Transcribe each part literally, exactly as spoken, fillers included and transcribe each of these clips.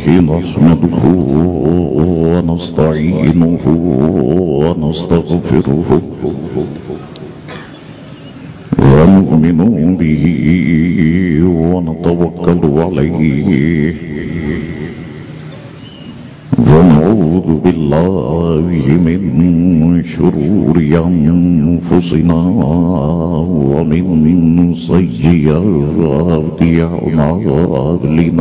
نحمده ونستعينه ونستغفره ونؤمن به ونتوكل عليه ونعوذ بالله من شرور أنفسنا ومن سيئات أعمالنا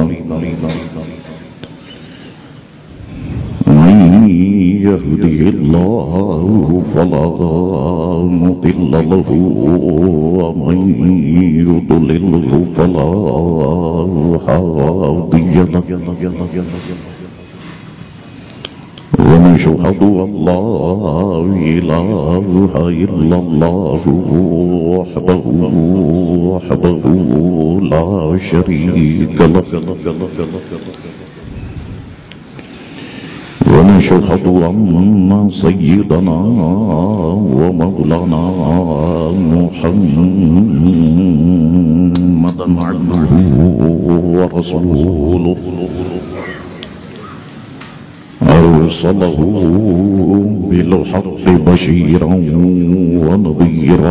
من يهده الله فلا مضل له ومن يضلله فلا هادي له ونشهد أن لا إله إلا الله وحده وحده لا شريك له ونشهد أن سيدنا ومولانا محمدا عبده ورسوله أرسله بالحق بشيرا ونذيرا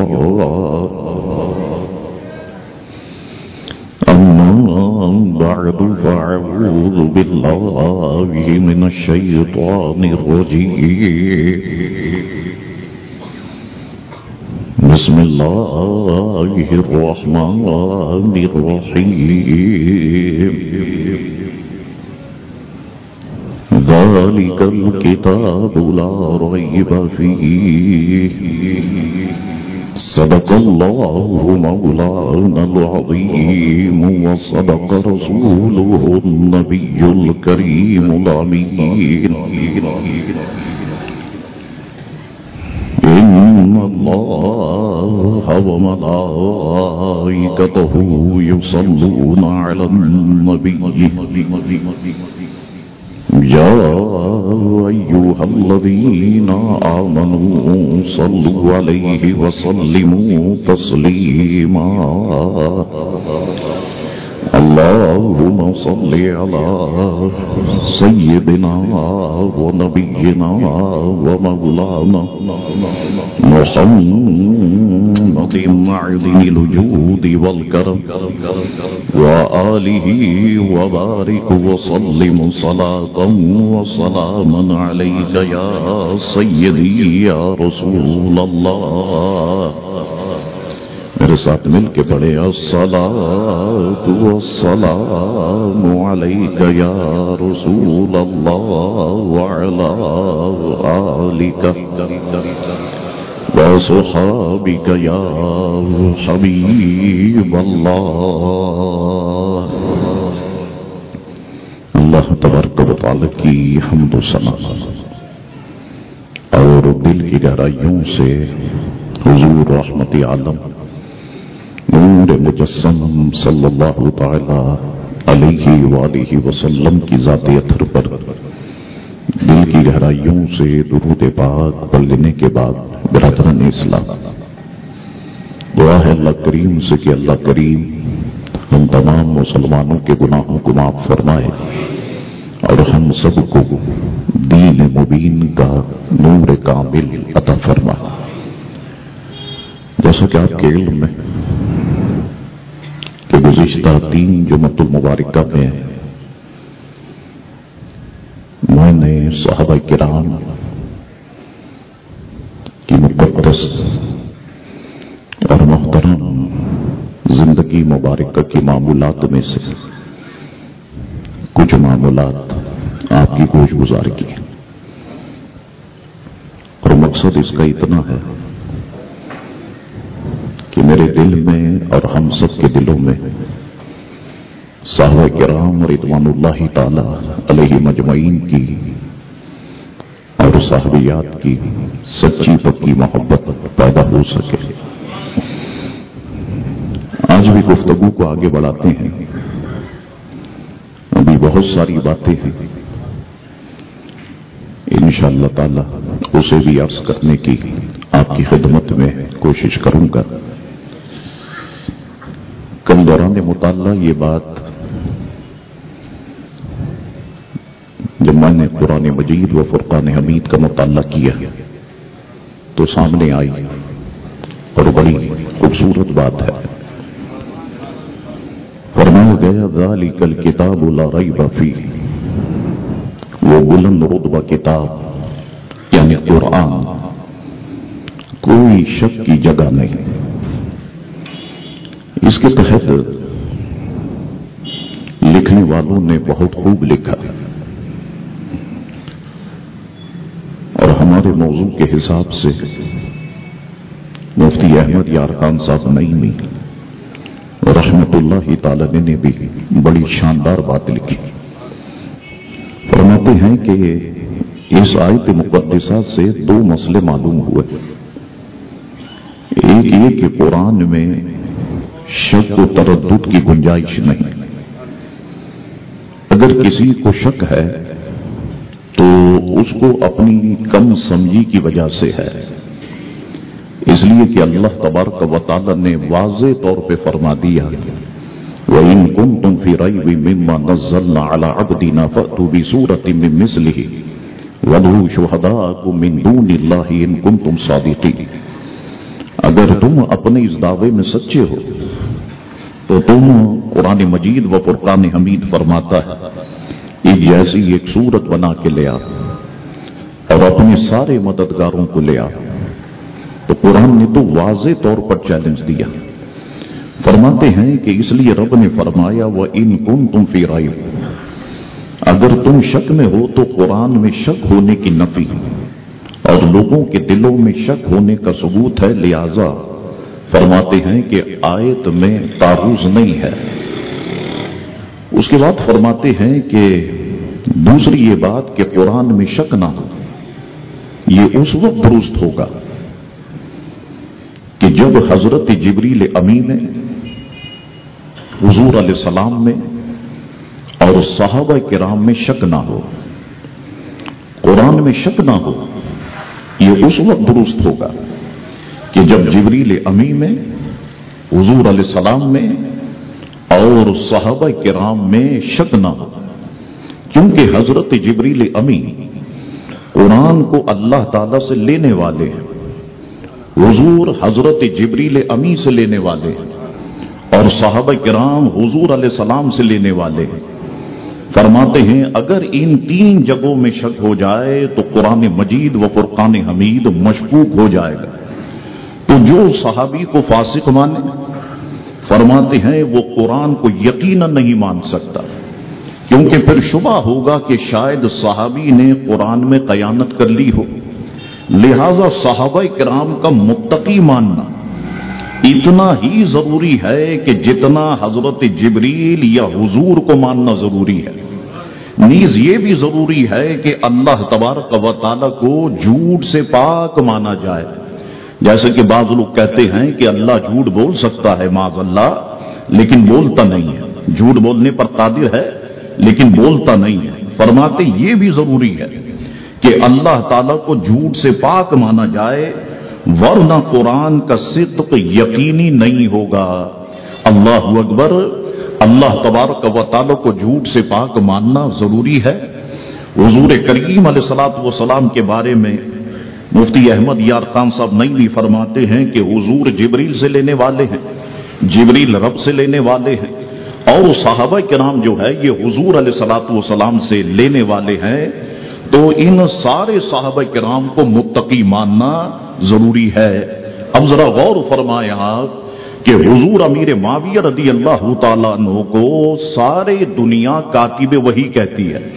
أما بعد فأعوذ بالله من الشيطان الرجيم بسم الله الرحمن الرحيم ذلك الكتاب لا ريب فيه صدق الله مولانا العظيم وصدق رسوله النبي الكريم الأمين إن الله وملائكته يصلون على النبي يا أيها الذين آمنوا صلوا عليه وسلموا تسليما اللهم صل على سيدنا ونبينا ومولانا محمد معدن الجود والكرم وآله وبارك وسلم صلاة وسلاما عليك يا سيدي يا رسول الله میرے ساتھ مل کے پڑھے الصلاۃ والسلام علیک یا رسول اللہ وعلی آلک وصحابک یا حبیب اللہ. اللہ تبارک و تعالی کی حمد و ثنا اور دل کی گہرائیوں سے حضور رحمت عالم نور مجسم صلی اللہ تعالی علیہ وآلہ وسلم کی ذات اطہر پر دل کی گہرائیوں سے درود پاک پڑھ لینے کے بعد برادران اسلام دعا ہے اللہ کریم سے کہ اللہ کریم ہم تمام مسلمانوں کے گناہوں کو معاف فرمائے اور ہم سب کو دین مبین کا نور کامل عطا فرمائے. جیسا کہ آپ کے علم میں کہ گزشتہ تین جمعۃ المبارکہ میں میں نے صحابہ کرام کی مقدس اور محترم زندگی مبارکہ کی معمولات میں سے کچھ معمولات آپ کی گوش گزار کی اور مقصد اس کا اتنا ہے کہ میرے دل میں اور ہم سب کے دلوں میں صحابہ کرام رضوان اللہ تعالی علیہ مجمعین کی اور صحابیات کی سچی پکی محبت پیدا ہو سکے. آج بھی گفتگو کو آگے بڑھاتے ہیں. ابھی بہت ساری باتیں ہیں انشاءاللہ تعالی اسے بھی عرض کرنے کی آپ کی خدمت میں کوشش کروں گا. کل دوران مطالعہ یہ بات میں نے قرآن مجید و فرقان حمید کا مطالعہ کیا تو سامنے آئی اور بڑی خوبصورت بات ہے. فرمایا گیا ذالک الکتاب لا ریب فیہ، وہ بلند رتبہ کتاب یعنی قرآن کوئی شک کی جگہ نہیں. اس کے تحت لکھنے والوں نے بہت خوب لکھا اور ہمارے موضوع کے حساب سے مفتی احمد یار خان صاحب نعیمی رحمت اللہ تعالی نے بھی بڑی شاندار بات لکھی. فرماتے ہیں کہ اس آیت مقدسہ سے دو مسئلے معلوم ہوئے. ایک یہ کہ قرآن میں شک و تردد کی گنجائش نہیں. اگر کسی کو شک ہے تو اس کو اپنی کم سمجھی کی وجہ سے ہے، اس لیے کہ اللہ تبارک و تعالی نے واضح طور پہ فرما دیا وَإِن كُنتُمْ فِي رَيْبٍ مِّمَّا نَزَّلْنَا عَلَىٰ عَبْدِنَا فَأْتُوا بِسُورَةٍ مِّن مِّثْلِهِ وَادْعُوا شُهَدَاءَكُم مِّن دُونِ اللَّهِ إِن كُنتُمْ صَادِقِينَ. اگر تم اپنے اس دعوے میں سچے ہو تو تم قرآن مجید و فرقان حمید فرماتا ہے ایک جیسی ایک صورت بنا کے لے آ اور اپنے سارے مددگاروں کو لے آ. تو قرآن نے تو واضح طور پر چیلنج دیا. فرماتے ہیں کہ اس لیے رب نے فرمایا وَإِن كُنتُمْ فِي رَيْبٍ، اگر تم شک میں ہو تو قرآن میں شک ہونے کی نفی اور لوگوں کے دلوں میں شک ہونے کا ثبوت ہے. لہذا فرماتے ہیں کہ آیت میں تعارض نہیں ہے. اس کے بعد فرماتے ہیں کہ دوسری یہ بات کہ قرآن میں شک نہ ہو یہ اس وقت درست ہوگا کہ جب حضرت جبریل امی میں حضور علیہ السلام میں اور صحابہ کرام میں شک نہ ہو. قرآن میں شک نہ ہو یہ اس وقت درست ہوگا کہ جب جبریل امی میں حضور علیہ السلام میں اور صحابہ کرام میں شک نہ ہو. کیونکہ حضرت جبریل امی قرآن کو اللہ تعالی سے لینے والے ہیں، حضور حضرت جبریل امی سے لینے والے ہیں اور صحابہ کرام حضور علیہ السلام سے لینے والے ہیں. فرماتے ہیں اگر ان تین جگہوں میں شک ہو جائے تو قرآن مجید و فرقان حمید مشکوک ہو جائے گا. تو جو صحابی کو فاسق مانے فرماتے ہیں وہ قرآن کو یقیناً نہیں مان سکتا، کیونکہ پھر شبہ ہوگا کہ شاید صحابی نے قرآن میں خیانت کر لی ہو. لہذا صحابہ کرام کا متقی ماننا اتنا ہی ضروری ہے کہ جتنا حضرت جبریل یا حضور کو ماننا ضروری ہے. نیز یہ بھی ضروری ہے کہ اللہ تبارک و تعالی کو جھوٹ سے پاک مانا جائے. جیسے کہ بعض لوگ کہتے ہیں کہ اللہ جھوٹ بول سکتا ہے معاذ اللہ لیکن بولتا نہیں ہے، جھوٹ بولنے پر قادر ہے لیکن بولتا نہیں ہے. فرماتے یہ بھی ضروری ہے کہ اللہ تعالیٰ کو جھوٹ سے پاک مانا جائے، ورنہ قرآن کا صدق یقینی نہیں ہوگا. اللہ اکبر. اللہ تبارک و تعالیٰ کو جھوٹ سے پاک ماننا ضروری ہے. حضور کریم علیہ الصلوۃ والسلام کے بارے میں مفتی احمد یار خان صاحب نعیمی فرماتے ہیں کہ حضور جبریل سے لینے والے ہیں، جبریل رب سے لینے والے ہیں، اور صحابہ کرام جو ہے یہ حضور علیہ الصلوۃ والسلام سے لینے والے ہیں. تو ان سارے صحابہ کرام کو متقی ماننا ضروری ہے. اب ذرا غور فرمایا کہ حضور امیر معاویہ رضی اللہ تعالیٰ عنہ کو سارے دنیا کاتب وحی کہتی ہے.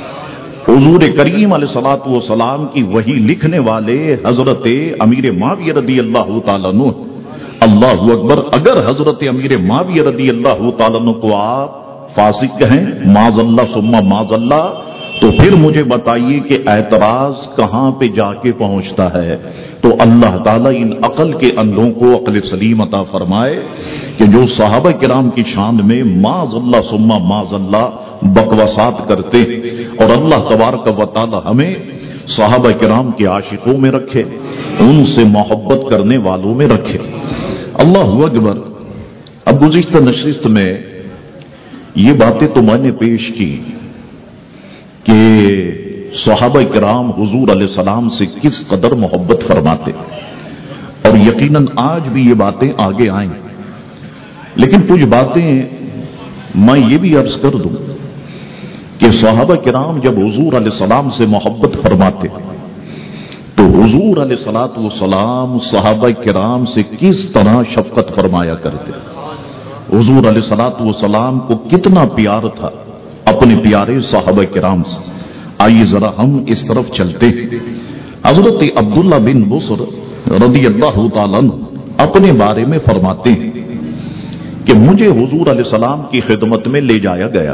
حضور کریم علیہ الصلوۃ والسلام کی وحی لکھنے والے حضرت امیر معاویہ رضی اللہ تعالیٰ عنہ. اللہ اکبر. اگر حضرت امیر معاویہ رضی اللہ تعالیٰ عنہ کو آپ فاسق کہیں معاذ اللہ ثم معاذ اللہ، تو پھر مجھے بتائیے کہ اعتراض کہاں پہ جا کے پہنچتا ہے. تو اللہ تعالیٰ ان عقل کے اندھوں کو عقل سلیم عطا فرمائے کہ جو صحابہ کرام کی شان میں معاذ اللہ ثم معاذ اللہ بکواسات کرتے ہیں، اور اللہ تبارک و تعالیٰ ہمیں صحابہ کرام کے عاشقوں میں رکھے، ان سے محبت کرنے والوں میں رکھے. اللہ اکبر. اب گزشتہ نشست میں یہ باتیں تو میں نے پیش کی کہ صحابہ کرام حضور علیہ السلام سے کس قدر محبت فرماتے، اور یقیناً آج بھی یہ باتیں آگے آئیں، لیکن کچھ باتیں میں یہ بھی عرض کر دوں کہ صحابہ کرام جب حضور علیہ السلام سے محبت فرماتے تو حضور علیہ الصلوۃ والسلام صحابہ کرام سے کس طرح شفقت فرمایا کرتے، حضور علیہ الصلوۃ والسلام کو کتنا پیار تھا اپنے پیارے صحابہ کرام سے۔ آئیے ذرا ہم اس طرف چلتے ہیں۔ حضرت عبداللہ بن بصر رضی اللہ تعالیٰ عنہ اپنے بارے میں فرماتے ہیں کہ مجھے حضور علیہ السلام کی خدمت میں لے جایا گیا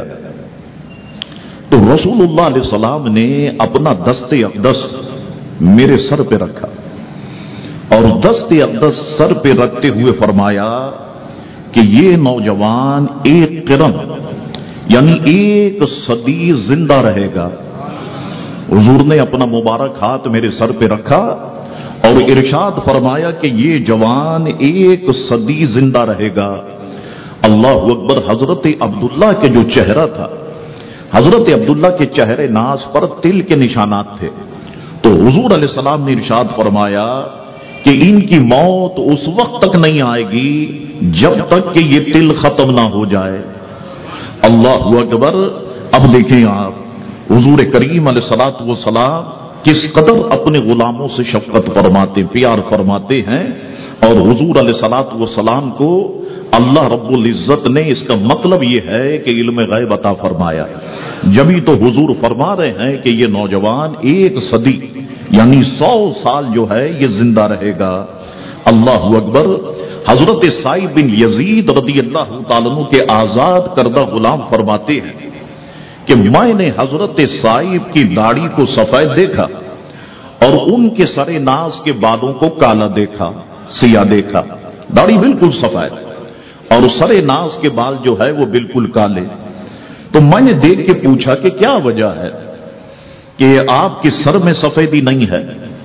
تو رسول اللہ علیہ السلام نے اپنا دست اقدس میرے سر پہ رکھا اور دست اقدس سر پہ رکھتے ہوئے فرمایا کہ یہ نوجوان ایک قرن یعنی ایک صدی زندہ رہے گا۔ حضور نے اپنا مبارک ہاتھ میرے سر پہ رکھا اور ارشاد فرمایا کہ یہ جوان ایک صدی زندہ رہے گا۔ اللہ اکبر۔ حضرت عبداللہ کے جو چہرہ تھا، حضرت عبداللہ کے چہرے ناز پر تل کے نشانات تھے، تو حضور علیہ السلام نے ارشاد فرمایا کہ ان کی موت اس وقت تک نہیں آئے گی جب تک کہ یہ تل ختم نہ ہو جائے۔ اللہ اکبر۔ اب دیکھیں آپ حضور کریم علیہ الصلوۃ والسلام کس قدر اپنے غلاموں سے شفقت فرماتے، پیار فرماتے ہیں، اور حضور علیہ الصلوۃ والسلام کو اللہ رب العزت نے اس کا مطلب یہ ہے کہ علم غیب عطا فرمایا۔ جبھی تو حضور فرما رہے ہیں کہ یہ نوجوان ایک صدی یعنی سو سال جو ہے یہ زندہ رہے گا۔ اللہ اکبر۔ حضرت سعید بن یزید رضی اللہ تعالیٰ عنہ کے آزاد کردہ غلام فرماتے ہیں کہ میں نے حضرت سعید کی داڑھی کو سفید دیکھا اور ان کے سر ناز کے بالوں کو کالا دیکھا، سیاہ دیکھا، داڑھی بالکل سفید اور سر ناز کے بال جو ہے وہ بالکل کالے۔ تو میں نے دیکھ کے پوچھا کہ کیا وجہ ہے کہ آپ کے سر میں سفیدی نہیں ہے،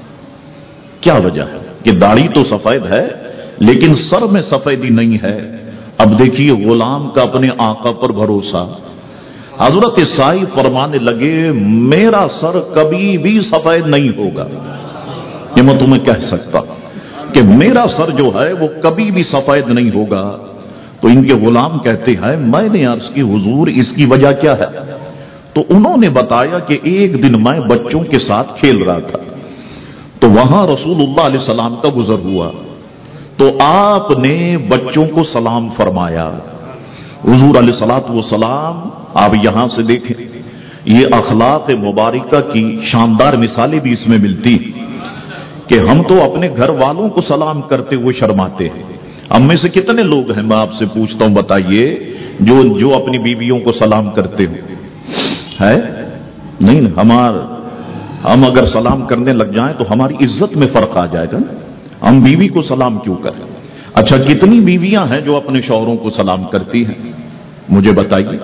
کیا وجہ ہے کہ داڑھی تو سفید ہے لیکن سر میں سفیدی نہیں ہے؟ اب دیکھیے غلام کا اپنے آقا پر بھروسہ۔ حضرت سعید فرمانے لگے میرا سر کبھی بھی سفید نہیں ہوگا، یہ میں تمہیں کہہ سکتا کہ میرا سر جو ہے وہ کبھی بھی سفید نہیں ہوگا۔ تو ان کے غلام کہتے ہیں میں نے عرض کی حضور اس کی وجہ کیا ہے؟ تو انہوں نے بتایا کہ ایک دن میں بچوں کے ساتھ کھیل رہا تھا تو وہاں رسول اللہ علیہ السلام کا گزر ہوا تو آپ نے بچوں کو سلام فرمایا۔ حضور علیہ الصلوۃ والسلام آپ یہاں سے دیکھیں، یہ اخلاق مبارکہ کی شاندار مثالیں بھی اس میں ملتی کہ ہم تو اپنے گھر والوں کو سلام کرتے ہوئے شرماتے ہیں۔ ہم میں سے کتنے لوگ ہیں، میں آپ سے پوچھتا ہوں بتائیے، جو جو اپنی بیویوں کو سلام کرتے ہو؟ ہے نہیں؟ ہمار ہم اگر سلام کرنے لگ جائیں تو ہماری عزت میں فرق آ جائے گا۔ ہم بیوی کو سلام کیوں کریں؟ اچھا کتنی بیویاں ہیں جو اپنے شوہروں کو سلام کرتی ہیں؟ مجھے بتائیے،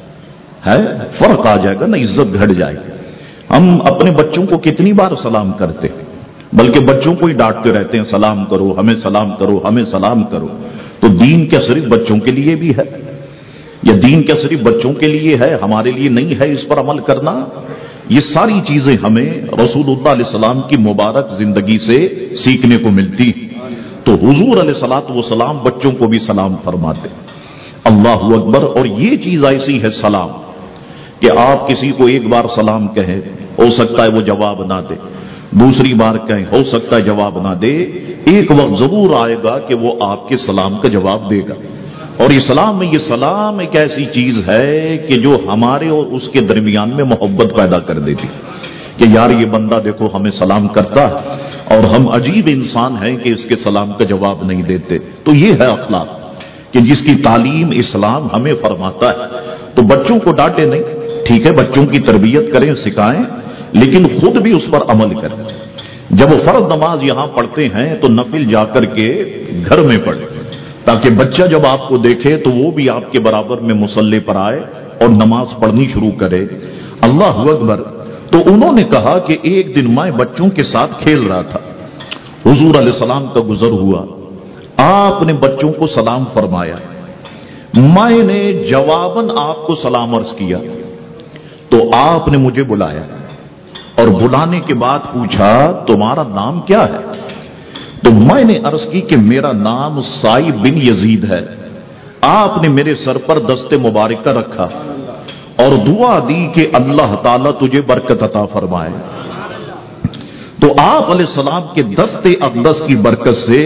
ہے فرق آ جائے گا نا، عزت گھٹ جائے گی۔ ہم اپنے بچوں کو کتنی بار سلام کرتے ہیں، بلکہ بچوں کو ہی ڈانٹتے رہتے ہیں سلام کرو، ہمیں سلام کرو، ہمیں سلام کرو۔ تو دین کیا صرف بچوں کے لیے بھی ہے؟ یا دین کیا صرف بچوں کے لیے ہے، ہمارے لیے نہیں ہے اس پر عمل کرنا؟ یہ ساری چیزیں ہمیں رسول اللہ علیہ السلام کی مبارک زندگی سے سیکھنے کو ملتی۔ تو حضور علیہ الصلوۃ والسلام بچوں کو بھی سلام فرماتے۔ اللہ اکبر۔ اور یہ چیز ایسی ہے سلام کہ آپ کسی کو ایک بار سلام کہیں، ہو سکتا ہے وہ جواب نہ دے، دوسری بار کہیں ہو سکتا ہے جواب نہ دے، ایک وقت ضرور آئے گا کہ وہ آپ کے سلام کا جواب دے گا۔ اور اسلام میں یہ سلام ایک ایسی چیز ہے کہ جو ہمارے اور اس کے درمیان میں محبت پیدا کر دیتی کہ یار یہ بندہ دیکھو ہمیں سلام کرتا ہے اور ہم عجیب انسان ہیں کہ اس کے سلام کا جواب نہیں دیتے۔ تو یہ ہے اخلاق کہ جس کی تعلیم اسلام ہمیں فرماتا ہے۔ تو بچوں کو ڈانٹے نہیں، ٹھیک ہے بچوں کی تربیت کریں، سکھائیں، لیکن خود بھی اس پر عمل کریں۔ جب وہ فرض نماز یہاں پڑھتے ہیں تو نفل جا کر کے گھر میں پڑھیں تاکہ بچہ جب آپ کو دیکھے تو وہ بھی آپ کے برابر میں مصلی پر آئے اور نماز پڑھنی شروع کرے۔ اللہ اکبر۔ تو انہوں نے کہا کہ ایک دن میں بچوں کے ساتھ کھیل رہا تھا، حضور علیہ السلام کا گزر ہوا، آپ نے بچوں کو سلام فرمایا، میں نے جواباً آپ کو سلام عرض کیا، تو آپ نے مجھے بلایا اور بلانے کے بعد پوچھا تمہارا نام کیا ہے؟ تو میں نے عرض کی کہ میرا نام سائب بن یزید ہے۔ آپ نے میرے سر پر دست مبارکہ رکھا اور دعا دی کہ اللہ تعالیٰ تجھے برکت عطا فرمائے۔ تو آپ علیہ السلام کے دست اقدس کی برکت سے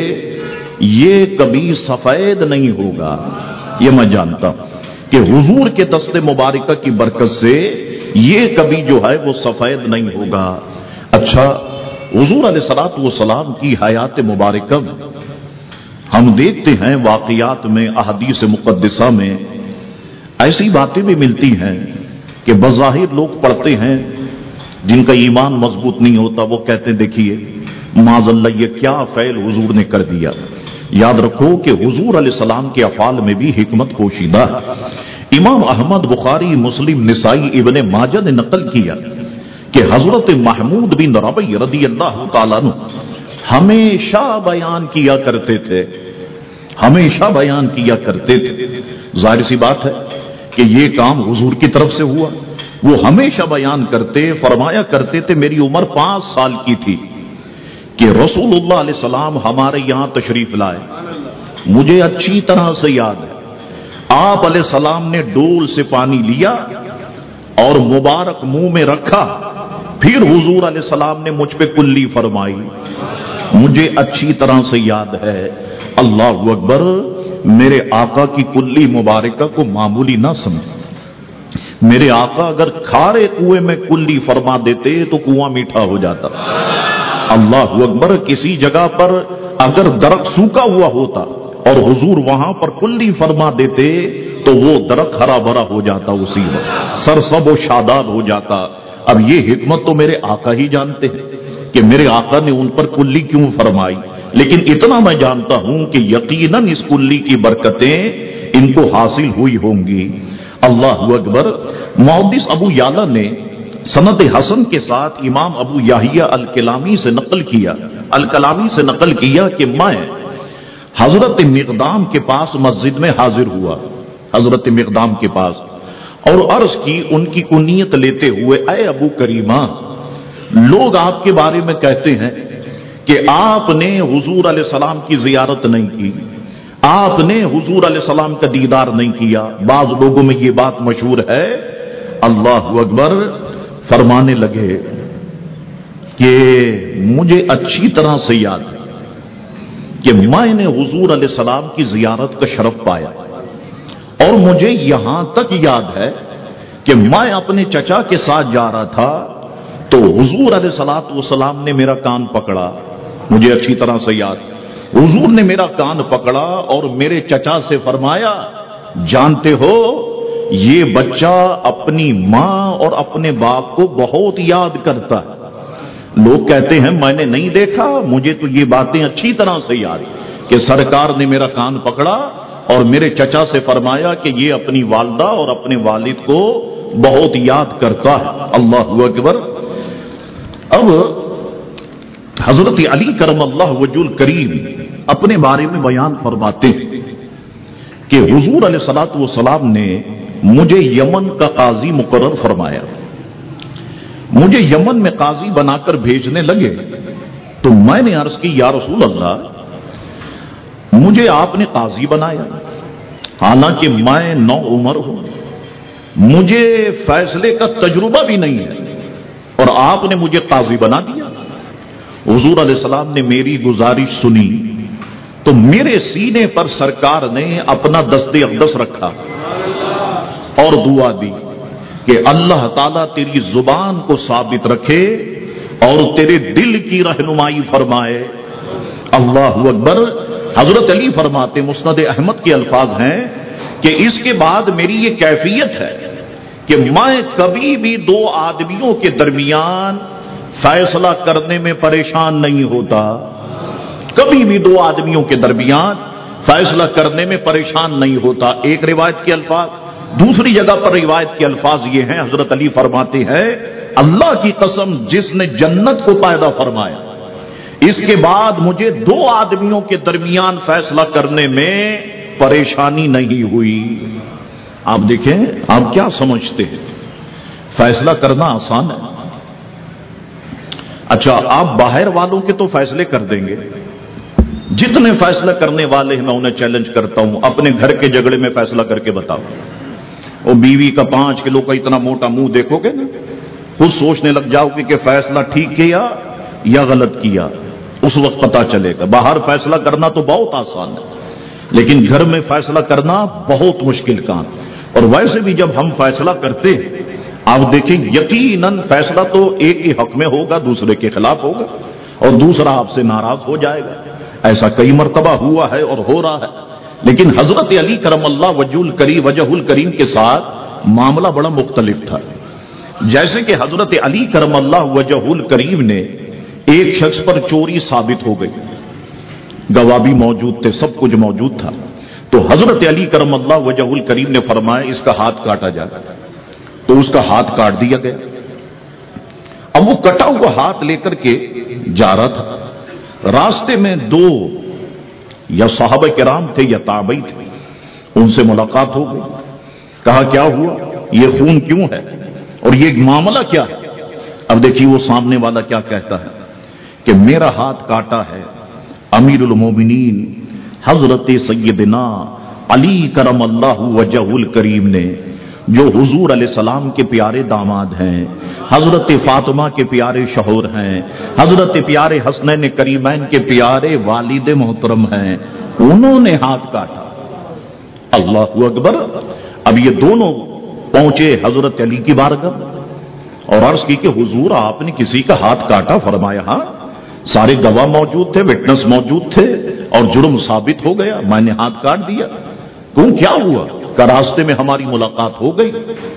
یہ کبھی سفید نہیں ہوگا، یہ میں جانتا ہوں کہ حضور کے دست مبارکہ کی برکت سے یہ کبھی جو ہے وہ سفید نہیں ہوگا۔ اچھا، حضور علیہ الصلوۃ والسلام کی حیات مبارکہ میں ہم دیکھتے ہیں واقعات میں، احادیث مقدسہ میں ایسی باتیں بھی ملتی ہیں کہ بظاہر لوگ پڑھتے ہیں، جن کا ایمان مضبوط نہیں ہوتا وہ کہتے ہیں دیکھیے معاذ اللہ یہ کیا فعل حضور نے کر دیا۔ یاد رکھو کہ حضور علیہ السلام کے افعال میں بھی حکمت پوشیدہ ہے۔ امام احمد، بخاری، مسلم، نسائی، ابن ماجہ نے نقل کیا کہ حضرت محمود بن ربیع رضی اللہ تعالیٰ عنہ ہمیشہ بیان کیا کرتے تھے ہمیشہ بیان کیا کرتے تھے ظاہر سی بات ہے کہ یہ کام حضور کی طرف سے ہوا۔ وہ ہمیشہ بیان کرتے، فرمایا کرتے تھے، میری عمر پانچ سال کی تھی کہ رسول اللہ علیہ السلام ہمارے یہاں تشریف لائے۔ مجھے اچھی طرح سے یاد ہے آپ علیہ السلام نے ڈول سے پانی لیا اور مبارک منہ میں رکھا، پھر حضور علیہ السلام نے مجھ پہ کلی فرمائی۔ مجھے اچھی طرح سے یاد ہے، اللہ اکبر، میرے آقا کی کلی مبارکہ کو معمولی نہ سمجھ۔ میرے آقا اگر کھارے کنویں میں کلی فرما دیتے تو کنواں میٹھا ہو جاتا۔ اللہ اکبر، کسی جگہ پر اگر درخت سوکھا ہوا ہوتا اور حضور وہاں پر کلی فرما دیتے تو وہ درخت ہرا بھرا ہو جاتا، اسی وقت سرسب و شاداب ہو جاتا۔ اب یہ حکمت تو میرے آقا ہی جانتے ہیں کہ میرے آقا نے ان پر کلی کیوں فرمائی، لیکن اتنا میں جانتا ہوں کہ یقیناً اس کلی کی برکتیں ان کو حاصل ہوئی ہوں گی۔ اللہ اکبر۔ محدث ابو یعلا نے سند حسن کے ساتھ امام ابو یحییٰ الکلامی سے نقل کیا الکلامی سے نقل کیا کہ میں حضرت مقدام کے پاس مسجد میں حاضر ہوا حضرت مقدام کے پاس اور عرض کی ان کی کنیت لیتے ہوئے، اے ابو کریمہ، لوگ آپ کے بارے میں کہتے ہیں کہ آپ نے حضور علیہ السلام کی زیارت نہیں کی، آپ نے حضور علیہ السلام کا دیدار نہیں کیا، بعض لوگوں میں یہ بات مشہور ہے۔ اللہ اکبر، فرمانے لگے کہ مجھے اچھی طرح سے یاد ہے کہ میں نے حضور علیہ السلام کی زیارت کا شرف پایا، اور مجھے یہاں تک یاد ہے کہ میں اپنے چچا کے ساتھ جا رہا تھا تو حضور علیہ الصلوۃ والسلام نے میرا کان پکڑا۔ مجھے اچھی طرح سے یاد، حضور نے میرا کان پکڑا اور میرے چچا سے فرمایا، جانتے ہو یہ بچہ اپنی ماں اور اپنے باپ کو بہت یاد کرتا ہے۔ لوگ کہتے ہیں میں نے نہیں دیکھا، مجھے تو یہ باتیں اچھی طرح سے یاد کہ سرکار نے میرا کان پکڑا اور میرے چچا سے فرمایا کہ یہ اپنی والدہ اور اپنے والد کو بہت یاد کرتا ہے۔ اللہ اکبر۔ اب حضرت علی کرم اللہ وجہ الکریم اپنے بارے میں بیان فرماتے ہیں کہ حضور علیہ الصلوۃ والسلام نے مجھے یمن کا قاضی مقرر فرمایا۔ مجھے یمن میں قاضی بنا کر بھیجنے لگے تو میں نے عرض کی، یا رسول اللہ، مجھے آپ نے قاضی بنایا، حالانکہ میں نو عمر ہوں، مجھے فیصلے کا تجربہ بھی نہیں ہے، اور آپ نے مجھے قاضی بنا دیا۔ حضور علیہ السلام نے میری گزارش سنی تو میرے سینے پر سرکار نے اپنا دست اقدس رکھا اور دعا دی کہ اللہ تعالیٰ تیری زبان کو ثابت رکھے اور تیرے دل کی رہنمائی فرمائے۔ اللہ اکبر۔ حضرت علی فرماتے، مسند احمد کے الفاظ ہیں کہ اس کے بعد میری یہ کیفیت ہے کہ میں کبھی بھی دو آدمیوں کے درمیان فیصلہ کرنے میں پریشان نہیں ہوتا، کبھی بھی دو آدمیوں کے درمیان فیصلہ کرنے میں پریشان نہیں ہوتا۔ ایک روایت کے الفاظ، دوسری جگہ پر روایت کے الفاظ یہ ہیں، حضرت علی فرماتے ہیں، اللہ کی قسم جس نے جنت کو پیدا فرمایا، اس کے بعد مجھے دو آدمیوں کے درمیان فیصلہ کرنے میں پریشانی نہیں ہوئی۔ آپ دیکھیں، آپ کیا سمجھتے ہیں فیصلہ کرنا آسان ہے. اچھا آپ باہر والوں کے تو فیصلے کر دیں گے. جتنے فیصلہ کرنے والے ہیں میں انہیں چیلنج کرتا ہوں اپنے گھر کے جھگڑے میں فیصلہ کر کے بتاؤ. اور بیوی کا پانچ کلو کا اتنا موٹا منہ دیکھو گے نا, خود سوچنے لگ جاؤ کہ, کہ فیصلہ ٹھیک کیا یا غلط کیا, اس وقت پتا چلے گا. باہر فیصلہ کرنا تو بہت آسان ہے, لیکن گھر میں فیصلہ کرنا بہت مشکل کام. اور ویسے بھی جب ہم فیصلہ کرتے ہیں آپ دیکھیں یقیناً فیصلہ تو ایک ہی حق میں ہوگا, دوسرے کے خلاف ہوگا, اور دوسرا آپ سے ناراض ہو جائے گا. ایسا کئی مرتبہ ہوا ہے اور ہو رہا ہے. لیکن حضرت علی کرم اللہ وجہ الکریم وجہ الکریم کے ساتھ معاملہ بڑا مختلف تھا. جیسے کہ حضرت علی کرم اللہ وجہ الکریم نے ایک شخص پر چوری ثابت ہو گئی, گواہ بھی موجود تھے, سب کچھ موجود تھا. تو حضرت علی کرم اللہ وجہ الکریم نے فرمایا اس کا ہاتھ کاٹا جائے. تو اس کا ہاتھ کاٹ دیا گیا. اب وہ کٹا ہوا ہاتھ لے کر کے جا رہا تھا. راستے میں دو یا صحابہ کرام تھے یا تابعی تھے, ان سے ملاقات ہو گئی. کہا کیا ہوا, یہ خون کیوں ہے اور یہ معاملہ کیا ہے؟ اب دیکھیے وہ سامنے والا کیا کہتا ہے کہ میرا ہاتھ کاٹا ہے امیر المومنین حضرت سیدنا علی کرم اللہ وجہ الکریم نے, جو حضور علیہ السلام کے پیارے داماد ہیں, حضرت فاطمہ کے پیارے شوہر ہیں, حضرت پیارے حسنین کریمین کے پیارے والد محترم ہیں, انہوں نے ہاتھ کاٹا. اللہ اکبر. اب یہ دونوں پہنچے حضرت علی کی بارگاہ اور عرض کی کہ حضور آپ نے کسی کا ہاتھ کاٹا. فرمایا ہاں, سارے گواہ موجود تھے, وٹنس موجود تھے, اور جرم ثابت ہو گیا, میں نے ہاتھ کاٹ دیا. کیوں, کیا ہوا؟ کہ راستے میں ہماری ملاقات ہو گئی.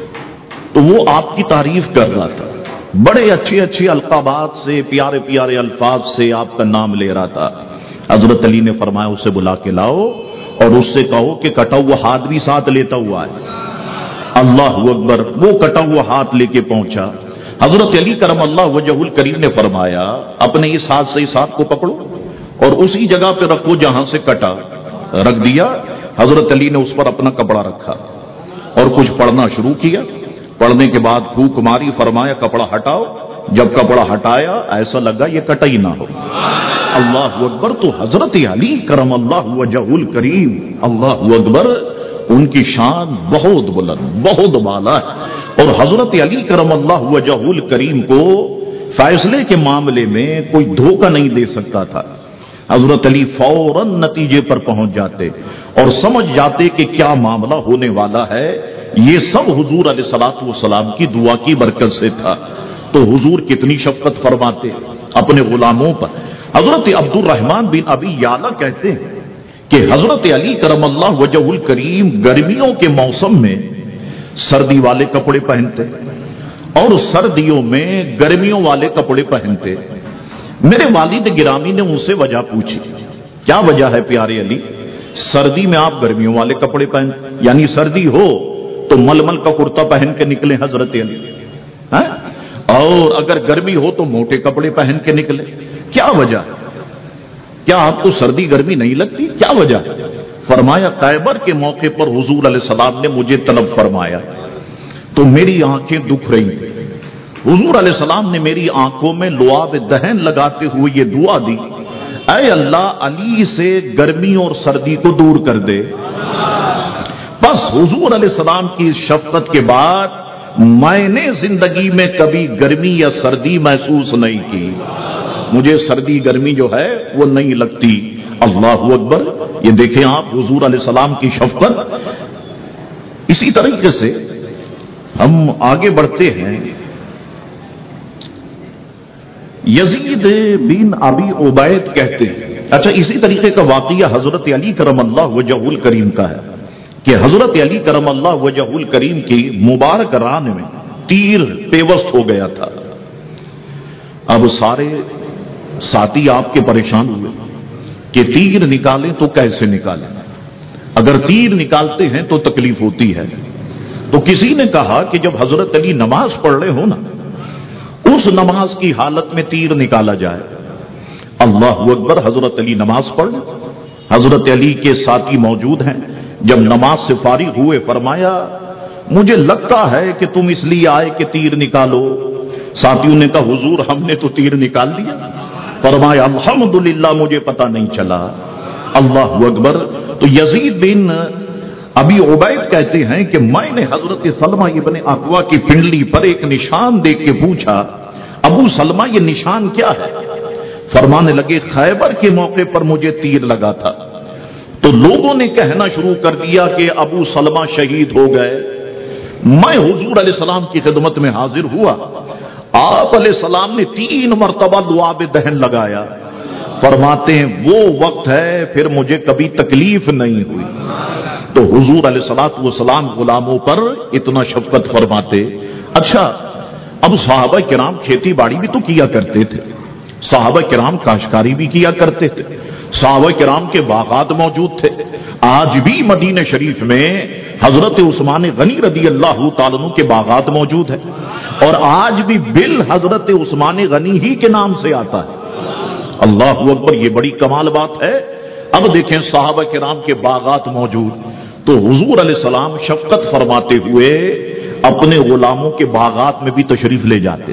تو وہ آپ کی تعریف کر رہا تھا, بڑے اچھے اچھے القابات سے, پیارے پیارے الفاظ سے آپ کا نام لے رہا تھا. حضرت علی نے فرمایا اسے بلا کے لاؤ اور اس سے کہو کہ کٹا ہوا ہاتھ بھی ساتھ لیتا ہوا ہے. اللہ اکبر. وہ کٹا ہوا ہاتھ لے کے پہنچا. حضرت علی کرم اللہ وجہ الکریم نے فرمایا اپنے اس ہاتھ سے اس ہاتھ کو پکڑو اور اسی جگہ پہ رکھو جہاں سے کٹا. رکھ دیا. حضرت علی نے اس پر اپنا کپڑا رکھا اور کچھ پڑھنا شروع کیا. پڑھنے کے بعد پھونک ماری. فرمایا کپڑا ہٹاؤ. جب کپڑا ہٹایا ایسا لگا یہ کٹا ہی نہ ہو. اللہ اکبر. تو حضرت علی کرم اللہ وجہ الکریم, اللہ اکبر, ان کی شان بہت بلند, بہت بالا ہے. اور حضرت علی کرم اللہ وجہ الکریم کو فیصلے کے معاملے میں کوئی دھوکہ نہیں دے سکتا تھا. حضرت علی فوراً نتیجے پر پہنچ جاتے اور سمجھ جاتے کہ کیا معاملہ ہونے والا ہے. یہ سب حضور علیہ الصلوۃ والسلام کی دعا کی برکت سے تھا. تو حضور کتنی شفقت فرماتے اپنے غلاموں پر. حضرت عبد الرحمن بن ابی یعلا کہتے ہیں کہ حضرت علی کرم اللہ وجہ الکریم گرمیوں کے موسم میں سردی والے کپڑے پہنتے اور سردیوں میں گرمیوں والے کپڑے پہنتے. میرے والد گرامی نے ان سے وجہ پوچھی, کیا وجہ ہے پیارے علی, سردی میں آپ گرمیوں والے کپڑے پہن, یعنی سردی ہو تو ململ کا کرتا پہن کے نکلے حضرت علی, اور اگر گرمی ہو تو موٹے کپڑے پہن کے نکلے. کیا وجہ ہے؟ کیا آپ کو سردی گرمی نہیں لگتی, کیا وجہ ہے؟ فرمایا خیبر کے موقع پر حضور علیہ السلام نے مجھے طلب فرمایا تو میری آنکھیں دکھ رہی تھی. حضور علیہ السلام نے میری آنکھوں میں لعاب دہن لگاتے ہوئے یہ دعا دی, اے اللہ علی سے گرمی اور سردی کو دور کر دے. بس حضور علیہ السلام کی اس شفقت کے بعد میں نے زندگی میں کبھی گرمی یا سردی محسوس نہیں کی. مجھے سردی گرمی جو ہے وہ نہیں لگتی. اللہ اکبر. یہ دیکھیں آپ حضور علیہ السلام کی شفقت. اسی طریقے سے ہم آگے بڑھتے ہیں. یزید بن ابی عبید کہتے ہیں, اچھا اسی طریقے کا واقعہ حضرت علی کرم اللہ وجہ الکریم کا ہے کہ حضرت علی کرم اللہ وجہ الکریم کی مبارک ران میں تیر پیوست ہو گیا تھا. اب سارے ساتھی آپ کے پریشان ہوئے کہ تیر نکالیں تو کیسے نکالیں, اگر تیر نکالتے ہیں تو تکلیف ہوتی ہے. تو کسی نے کہا کہ جب حضرت علی نماز پڑھ رہے ہو نا, اس نماز کی حالت میں تیر نکالا جائے. اللہ اکبر. حضرت علی نماز پڑھ, حضرت علی کے ساتھی موجود ہیں, جب نماز سے فارغ ہوئے فرمایا مجھے لگتا ہے کہ تم اس لیے آئے کہ تیر نکالو۔ ساتھیوں نے کہا حضور ہم نے تو تیر نکال دیا۔ فرمایا الحمدللہ مجھے پتہ نہیں چلا۔ اللہ اکبر۔ تو یزید بن ابی عبید کہتے ہیں کہ میں نے حضرت سلمہ ابن اکوع کی پنڈلی پر ایک نشان دیکھ کے پوچھا ابو سلمہ یہ نشان کیا ہے؟ فرمانے لگے خیبر کے موقع پر مجھے تیر لگا تھا۔ تو لوگوں نے کہنا شروع کر دیا کہ ابو سلمہ شہید ہو گئے۔ میں حضور علیہ السلام کی خدمت میں حاضر ہوا، آپ علیہ السلام نے تین مرتبہ لعاب دہن لگایا۔ فرماتے ہیں وہ وقت ہے پھر مجھے کبھی تکلیف نہیں ہوئی۔ تو حضور علیہ الصلوۃ والسلام غلاموں پر اتنا شفقت فرماتے۔ اچھا اب صحابہ کرام کھیتی باڑی بھی تو کیا کرتے تھے، صحابہ کرام کاشتکاری بھی کیا کرتے تھے، صحابہ کرام کے باغات موجود تھے۔ آج بھی مدینہ شریف میں حضرت عثمان غنی رضی اللہ تعالیٰ عنہ کے باغات موجود ہیں، اور آج بھی بل حضرت عثمان غنی ہی کے نام سے آتا ہے۔ اللہ اکبر، یہ بڑی کمال بات ہے۔ اب دیکھیں صحابہ کرام کے باغات موجود، تو حضور علیہ السلام شفقت فرماتے ہوئے اپنے غلاموں کے باغات میں بھی تشریف لے جاتے۔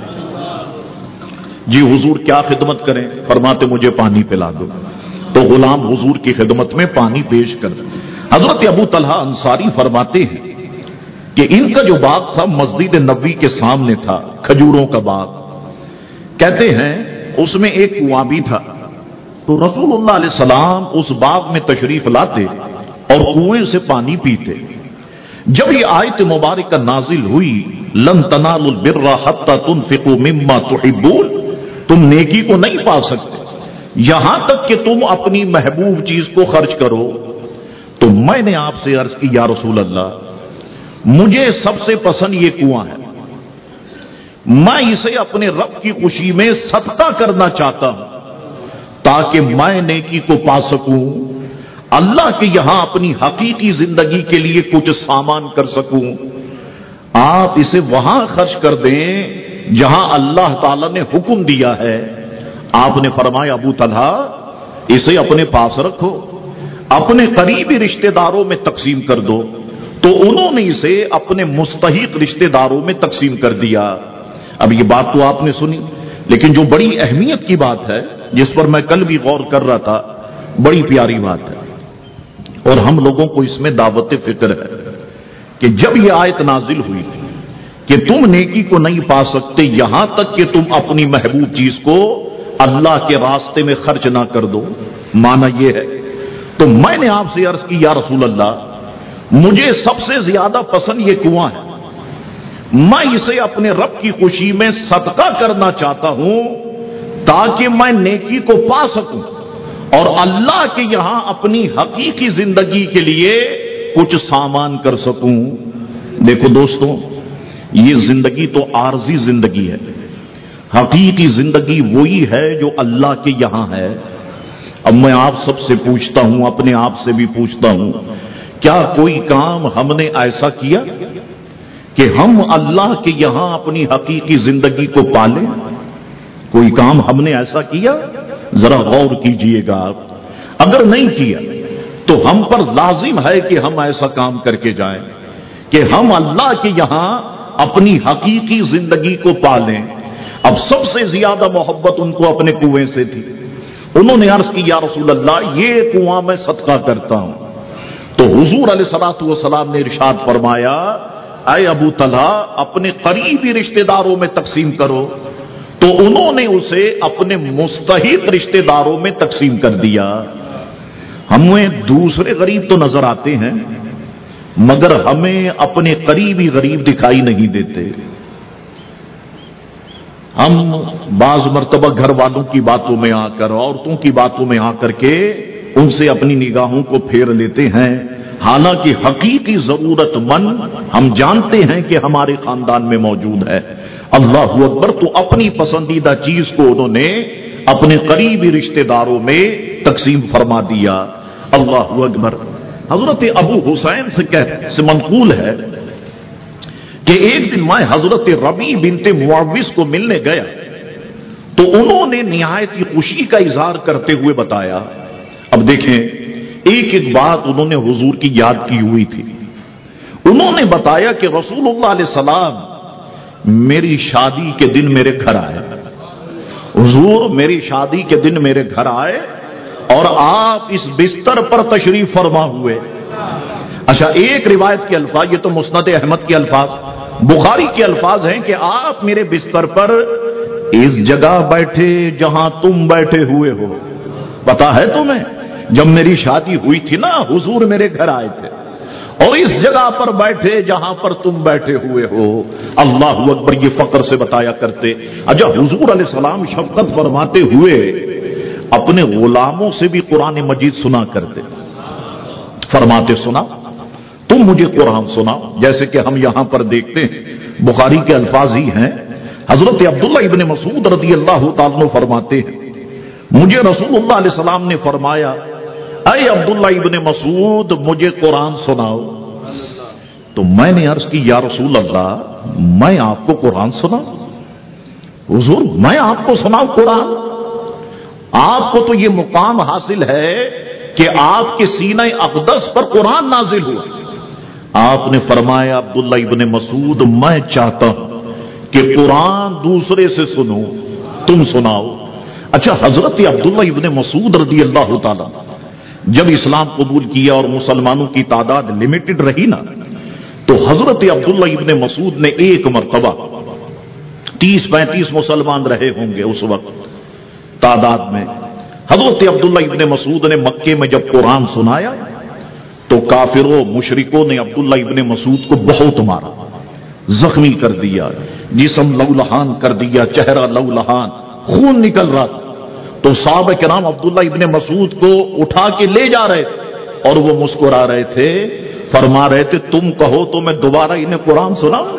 جی حضور کیا خدمت کریں؟ فرماتے مجھے پانی پلا دو۔ تو غلام حضور کی خدمت میں پانی پیش کر۔ حضرت ابو طلحہ انصاری فرماتے ہیں کہ ان کا جو باغ تھا مسجد نبوی کے سامنے تھا، کھجوروں کا باغ۔ کہتے ہیں اس میں ایک کنواں بھی تھا، تو رسول اللہ علیہ السلام اس باغ میں تشریف لاتے اور کنویں سے پانی پیتے۔ جب یہ آیت مبارکہ نازل ہوئی لن تنالوا البر حتى تنفقوا مما تحبون، تم نیکی کو نہیں پا سکتے یہاں تک کہ تم اپنی محبوب چیز کو خرچ کرو، تو میں نے آپ سے عرض کی یا رسول اللہ مجھے سب سے پسند یہ کنواں ہے، میں اسے اپنے رب کی خوشی میں صدقہ کرنا چاہتا ہوں تاکہ میں نیکی کو پا سکوں، اللہ کے یہاں اپنی حقیقی زندگی کے لیے کچھ سامان کر سکوں۔ آپ اسے وہاں خرچ کر دیں جہاں اللہ تعالی نے حکم دیا ہے۔ آپ نے فرمایا ابو طلحہ اسے اپنے پاس رکھو، اپنے قریبی رشتہ داروں میں تقسیم کر دو۔ تو انہوں نے اسے اپنے مستحق رشتہ داروں میں تقسیم کر دیا۔ اب یہ بات تو آپ نے سنی، لیکن جو بڑی اہمیت کی بات ہے جس پر میں کل بھی غور کر رہا تھا، بڑی پیاری بات ہے، اور ہم لوگوں کو اس میں دعوت فکر ہے کہ جب یہ آیت نازل ہوئی کہ تم نیکی کو نہیں پا سکتے یہاں تک کہ تم اپنی محبوب چیز کو اللہ کے راستے میں خرچ نہ کر دو، معنی یہ ہے۔ تو میں نے آپ سے عرض کی یا رسول اللہ مجھے سب سے زیادہ پسند یہ کنواں ہے، میں اسے اپنے رب کی خوشی میں صدقہ کرنا چاہتا ہوں تاکہ میں نیکی کو پا سکوں اور اللہ کے یہاں اپنی حقیقی زندگی کے لیے کچھ سامان کر سکوں۔ دیکھو دوستوں، یہ زندگی تو عارضی زندگی ہے، حقیقی زندگی وہی ہے جو اللہ کے یہاں ہے۔ اب میں آپ سب سے پوچھتا ہوں، اپنے آپ سے بھی پوچھتا ہوں، کیا کوئی کام ہم نے ایسا کیا کہ ہم اللہ کے یہاں اپنی حقیقی زندگی کو پالیں؟ کوئی کام ہم نے ایسا کیا؟ ذرا غور کیجئے گا آپ۔ اگر نہیں کیا تو ہم پر لازم ہے کہ ہم ایسا کام کر کے جائیں کہ ہم اللہ کے یہاں اپنی حقیقی زندگی کو پالیں۔ اب سب سے زیادہ محبت ان کو اپنے کنویں سے تھی۔ انہوں نے عرض کی یا رسول اللہ یہ کنواں میں صدقہ کرتا ہوں۔ تو حضور علیہ الصلوۃ والسلام نے ارشاد فرمایا اے ابو طلحہ اپنے قریبی رشتہ داروں میں تقسیم کرو۔ تو انہوں نے اسے اپنے مستحق رشتہ داروں میں تقسیم کر دیا۔ ہمیں دوسرے غریب تو نظر آتے ہیں مگر ہمیں اپنے قریبی غریب دکھائی نہیں دیتے۔ ہم بعض مرتبہ گھر والوں کی باتوں میں آ کر، عورتوں کی باتوں میں آ کر کے ان سے اپنی نگاہوں کو پھیر لیتے ہیں، حالانکہ حقیقی ضرورت مند ہم جانتے ہیں کہ ہمارے خاندان میں موجود ہے۔ اللہ اکبر۔ تو اپنی پسندیدہ چیز کو انہوں نے اپنے قریبی رشتہ داروں میں تقسیم فرما دیا۔ اللہ اکبر۔ حضرت ابو حسین سے کہتے سے منقول ہے کہ ایک دن میں حضرت ربیع بنت معوذ کو ملنے گیا تو انہوں نے نہایت ہی خوشی کا اظہار کرتے ہوئے بتایا۔ اب دیکھیں ایک ایک بات انہوں نے حضور کی یاد کی ہوئی تھی۔ انہوں نے بتایا کہ رسول اللہ علیہ السلام میری شادی کے دن میرے گھر آئے. حضور میری شادی کے دن میرے گھر آئے اور آپ اس بستر پر تشریف فرما ہوئے. اچھا، ایک روایت کے الفاظ، یہ تو مسند احمد کے الفاظ، بخاری کے الفاظ ہیں کہ آپ میرے بستر پر اس جگہ بیٹھے جہاں تم بیٹھے ہوئے ہو. پتا ہے تمہیں جب میری شادی ہوئی تھی نا، حضور میرے گھر آئے تھے اور اس جگہ پر بیٹھے جہاں پر تم بیٹھے ہوئے ہو. اللہ اکبر، یہ فخر سے بتایا کرتے. اچھا، حضور علیہ السلام شفقت فرماتے ہوئے اپنے غلاموں سے بھی قرآن مجید سنا کرتے. فرماتے سنا تم مجھے قرآن سنا. جیسے کہ ہم یہاں پر دیکھتے ہیں بخاری کے الفاظ ہی ہیں. حضرت عبداللہ ابن مسعود رضی اللہ تعالیٰ عنہ فرماتے ہیں مجھے رسول اللہ علیہ السلام نے فرمایا اے عبداللہ ابن مسعود مجھے قرآن سناؤ. تو میں نے عرض کی یا رسول اللہ میں آپ کو قرآن سناؤں؟ حضور میں آپ کو سناؤں قرآن؟ آپ کو تو یہ مقام حاصل ہے کہ آپ کے سینہ اقدس پر قرآن نازل ہوا. آپ نے فرمایا عبداللہ ابن مسعود میں چاہتا ہوں کہ قرآن دوسرے سے سنوں، تم سناؤ. اچھا، حضرت عبداللہ ابن مسعود رضی اللہ تعالیٰ جب اسلام قبول کیا اور مسلمانوں کی تعداد لمیٹڈ رہی نا، تو حضرت عبداللہ ابن مسعود نے ایک مرتبہ تیس پینتیس مسلمان رہے ہوں گے اس وقت تعداد میں. حضرت عبداللہ ابن مسعود نے مکے میں جب قرآن سنایا تو کافروں مشرکوں نے عبداللہ ابن مسعود کو بہت مارا، زخمی کر دیا، جسم لولہان کر دیا، چہرہ لولہان، خون نکل رہا تھا. تو صحابہ کرام عبداللہ ابن مسعود کو اٹھا کے لے جا رہے تھے اور وہ مسکرا رہے تھے، فرما رہے تھے تم کہو تو میں دوبارہ انہیں قرآن سناؤں،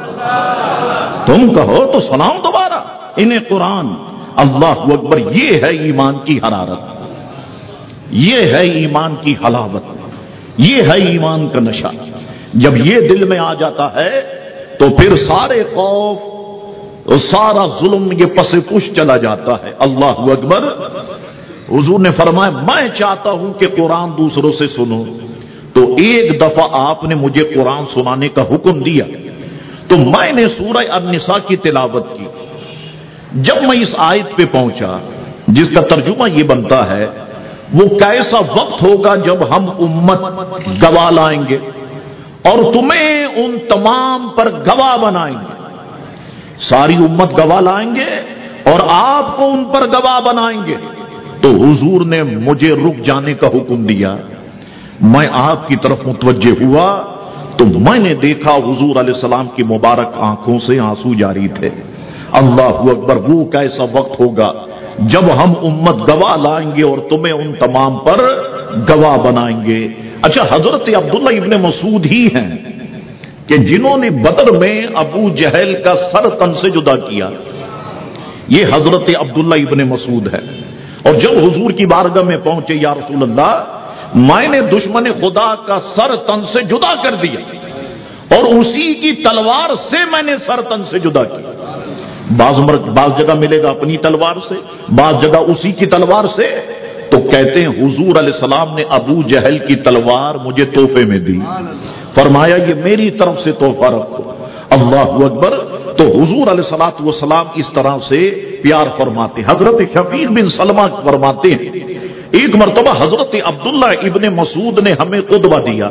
تم کہو تو سناؤں دوبارہ انہیں قرآن. اللہ اکبر، یہ ہے ایمان کی حرارت، یہ ہے ایمان کی حلاوت، یہ ہے ایمان کا نشہ. جب یہ دل میں آ جاتا ہے تو پھر سارے خوف اور سارا ظلم یہ پس پش چلا جاتا ہے. اللہ اکبر. حضور نے فرمایا میں چاہتا ہوں کہ قرآن دوسروں سے سنو. تو ایک دفعہ آپ نے مجھے قرآن سنانے کا حکم دیا تو میں نے سورہ النساء کی تلاوت کی. جب میں اس آیت پہ پہنچا جس کا ترجمہ یہ بنتا ہے وہ کیسا وقت ہوگا جب ہم امت گواہ لائیں گے اور تمہیں ان تمام پر گواہ بنائیں گے. ساری امت گواہ لائیں گے اور آپ کو ان پر گواہ بنائیں گے. تو حضور نے مجھے رک جانے کا حکم دیا. میں آپ کی طرف متوجہ ہوا تو میں نے دیکھا حضور علیہ السلام کی مبارک آنکھوں سے آنسو جاری تھے. اللہ اکبر. وہ کیسا وقت ہوگا جب ہم امت گواہ لائیں گے اور تمہیں ان تمام پر گواہ بنائیں گے. اچھا، حضرت عبداللہ ابن مسعود ہی ہیں کہ جنہوں نے بدر میں ابو جہل کا سر تن سے جدا کیا. یہ حضرت عبداللہ ابن مسعود ہے. اور جب حضور کی بارگاہ میں پہنچے یا رسول اللہ میں نے دشمن خدا کا سر تن سے جدا کر دیا اور اسی کی تلوار سے میں نے سر تن سے جدا کیا. بعض بعض جگہ ملے گا اپنی تلوار سے، بعض جگہ اسی کی تلوار سے. تو کہتے ہیں حضور علیہ السلام نے ابو جہل کی تلوار مجھے تحفے میں دی، فرمایا یہ میری طرف سے تحفہ رکھو. اللہ اکبر. تو حضور علیہ الصلوۃ والسلام اس طرح سے پیار فرماتے. حضرت شفیق بن سلمہ فرماتے ہیں ایک مرتبہ حضرت عبداللہ ابن مسعود نے ہمیں خطبہ دیا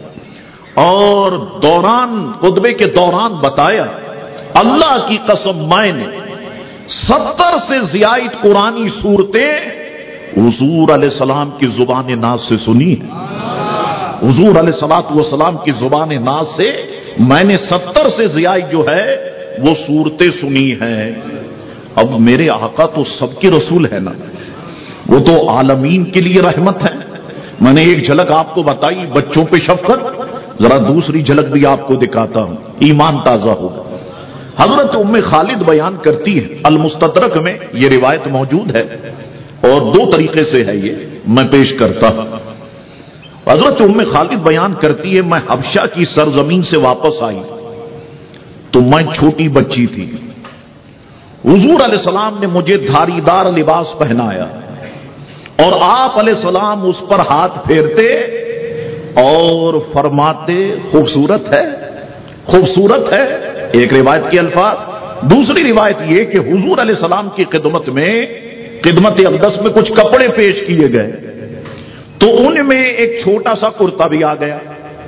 اور دوران خطبے کے دوران بتایا اللہ کی قسم میں نے ستر سے زیادہ قرآنی صورتیں حضور علیہ السلام کی زبان ناز سے سنی ہے. حضور علیہ الصلوۃ والسلام کی زبان ناز سے میں نے ستر سے زیادہ جو ہے وہ صورتیں سنی ہیں. اب میرے آقا تو سب کے رسول ہے نا، وہ تو عالمین کے لیے رحمت ہے. میں نے ایک جھلک آپ کو بتائی بچوں پہ شفقت، ذرا دوسری جھلک بھی آپ کو دکھاتا ہوں، ایمان تازہ ہوگا. حضرت ام خالد بیان کرتی ہے، المستدرک میں یہ روایت موجود ہے اور دو طریقے سے ہے، یہ میں پیش کرتا ہوں. حضرت ام خالد بیان کرتی ہے میں حبشہ کی سرزمین سے واپس آئی تو میں چھوٹی بچی تھی. حضور علیہ السلام نے مجھے دھاری دار لباس پہنایا اور آپ علیہ السلام اس پر ہاتھ پھیرتے اور فرماتے خوبصورت ہے. خوبصورت ہے، ایک روایت کے الفاظ. دوسری روایت یہ کہ حضور علیہ السلام کی خدمت میں خدمت اقدس میں کچھ کپڑے پیش کیے گئے تو ان میں ایک چھوٹا سا کرتا بھی آ گیا.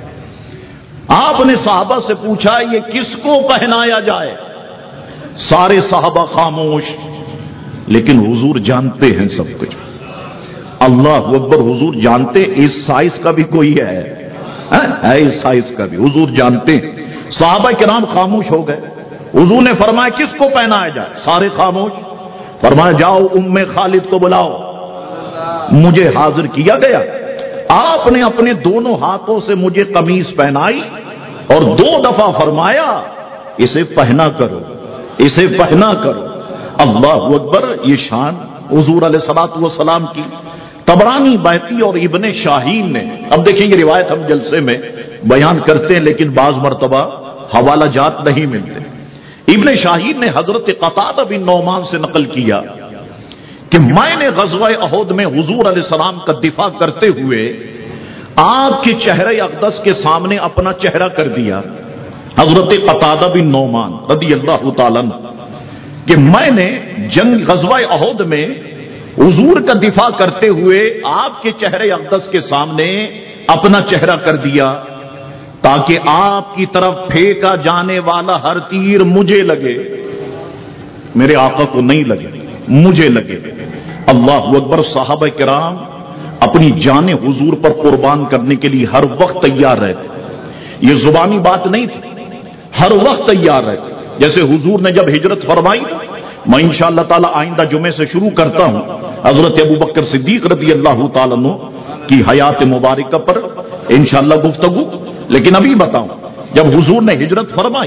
آپ نے صحابہ سے پوچھا یہ کس کو پہنایا جائے؟ سارے صحابہ خاموش، لیکن حضور جانتے ہیں سب کچھ. اللہ اکبر، حضور جانتے اس سائز کا بھی کوئی ہے ہے اس سائز کا بھی حضور جانتے ہیں. صحابہ کرام خاموش ہو گئے. حضور نے فرمایا کس کو پہنایا جائے؟ سارے خاموش. فرمایا جاؤ ام خالد کو بلاؤ. مجھے حاضر کیا گیا. آپ نے اپنے دونوں ہاتھوں سے مجھے قمیص پہنائی اور دو دفعہ فرمایا اسے پہنا کرو، اسے پہنا کرو. اللہ اکبر، یہ شان حضور علیہ الصلوۃ والسلام کی. طبرانی، بیہقی اور ابن شاہین نے، اب دیکھیں یہ روایت ہم جلسے میں بیان کرتے ہیں لیکن بعض مرتبہ حوالہ جات نہیں ملتے. ابن شاہین نے حضرت قتادہ بن نعمان سے نقل کیا کہ میں نے غزوہ احد میں حضور علیہ السلام کا دفاع کرتے ہوئے آپ کے چہرے اقدس کے سامنے اپنا چہرہ کر دیا. حضرت قتادہ بن نعمان رضی اللہ تعالیٰ عنہ کہ میں نے جنگ غزوہ احد میں حضور کا دفاع کرتے ہوئے آپ کے چہرے اقدس کے سامنے اپنا چہرہ کر دیا تاکہ آپ کی طرف پھینکا جانے والا ہر تیر مجھے لگے، میرے آقا کو نہیں لگے، مجھے لگے. اللہ اکبر. صحابہ کرام اپنی جان حضور پر قربان کرنے کے لیے ہر وقت تیار رہتے. یہ زبانی بات نہیں تھی، ہر وقت تیار رہتے. جیسے حضور نے جب ہجرت فرمائی، میں انشاءاللہ تعالی آئندہ جمعے سے شروع کرتا ہوں حضرت ابو بکر صدیق رضی اللہ تعالیٰ عنہ کی حیات مبارکہ پر انشاءاللہ گفتگو. لیکن ابھی بتاؤں، جب حضور نے ہجرت فرمائی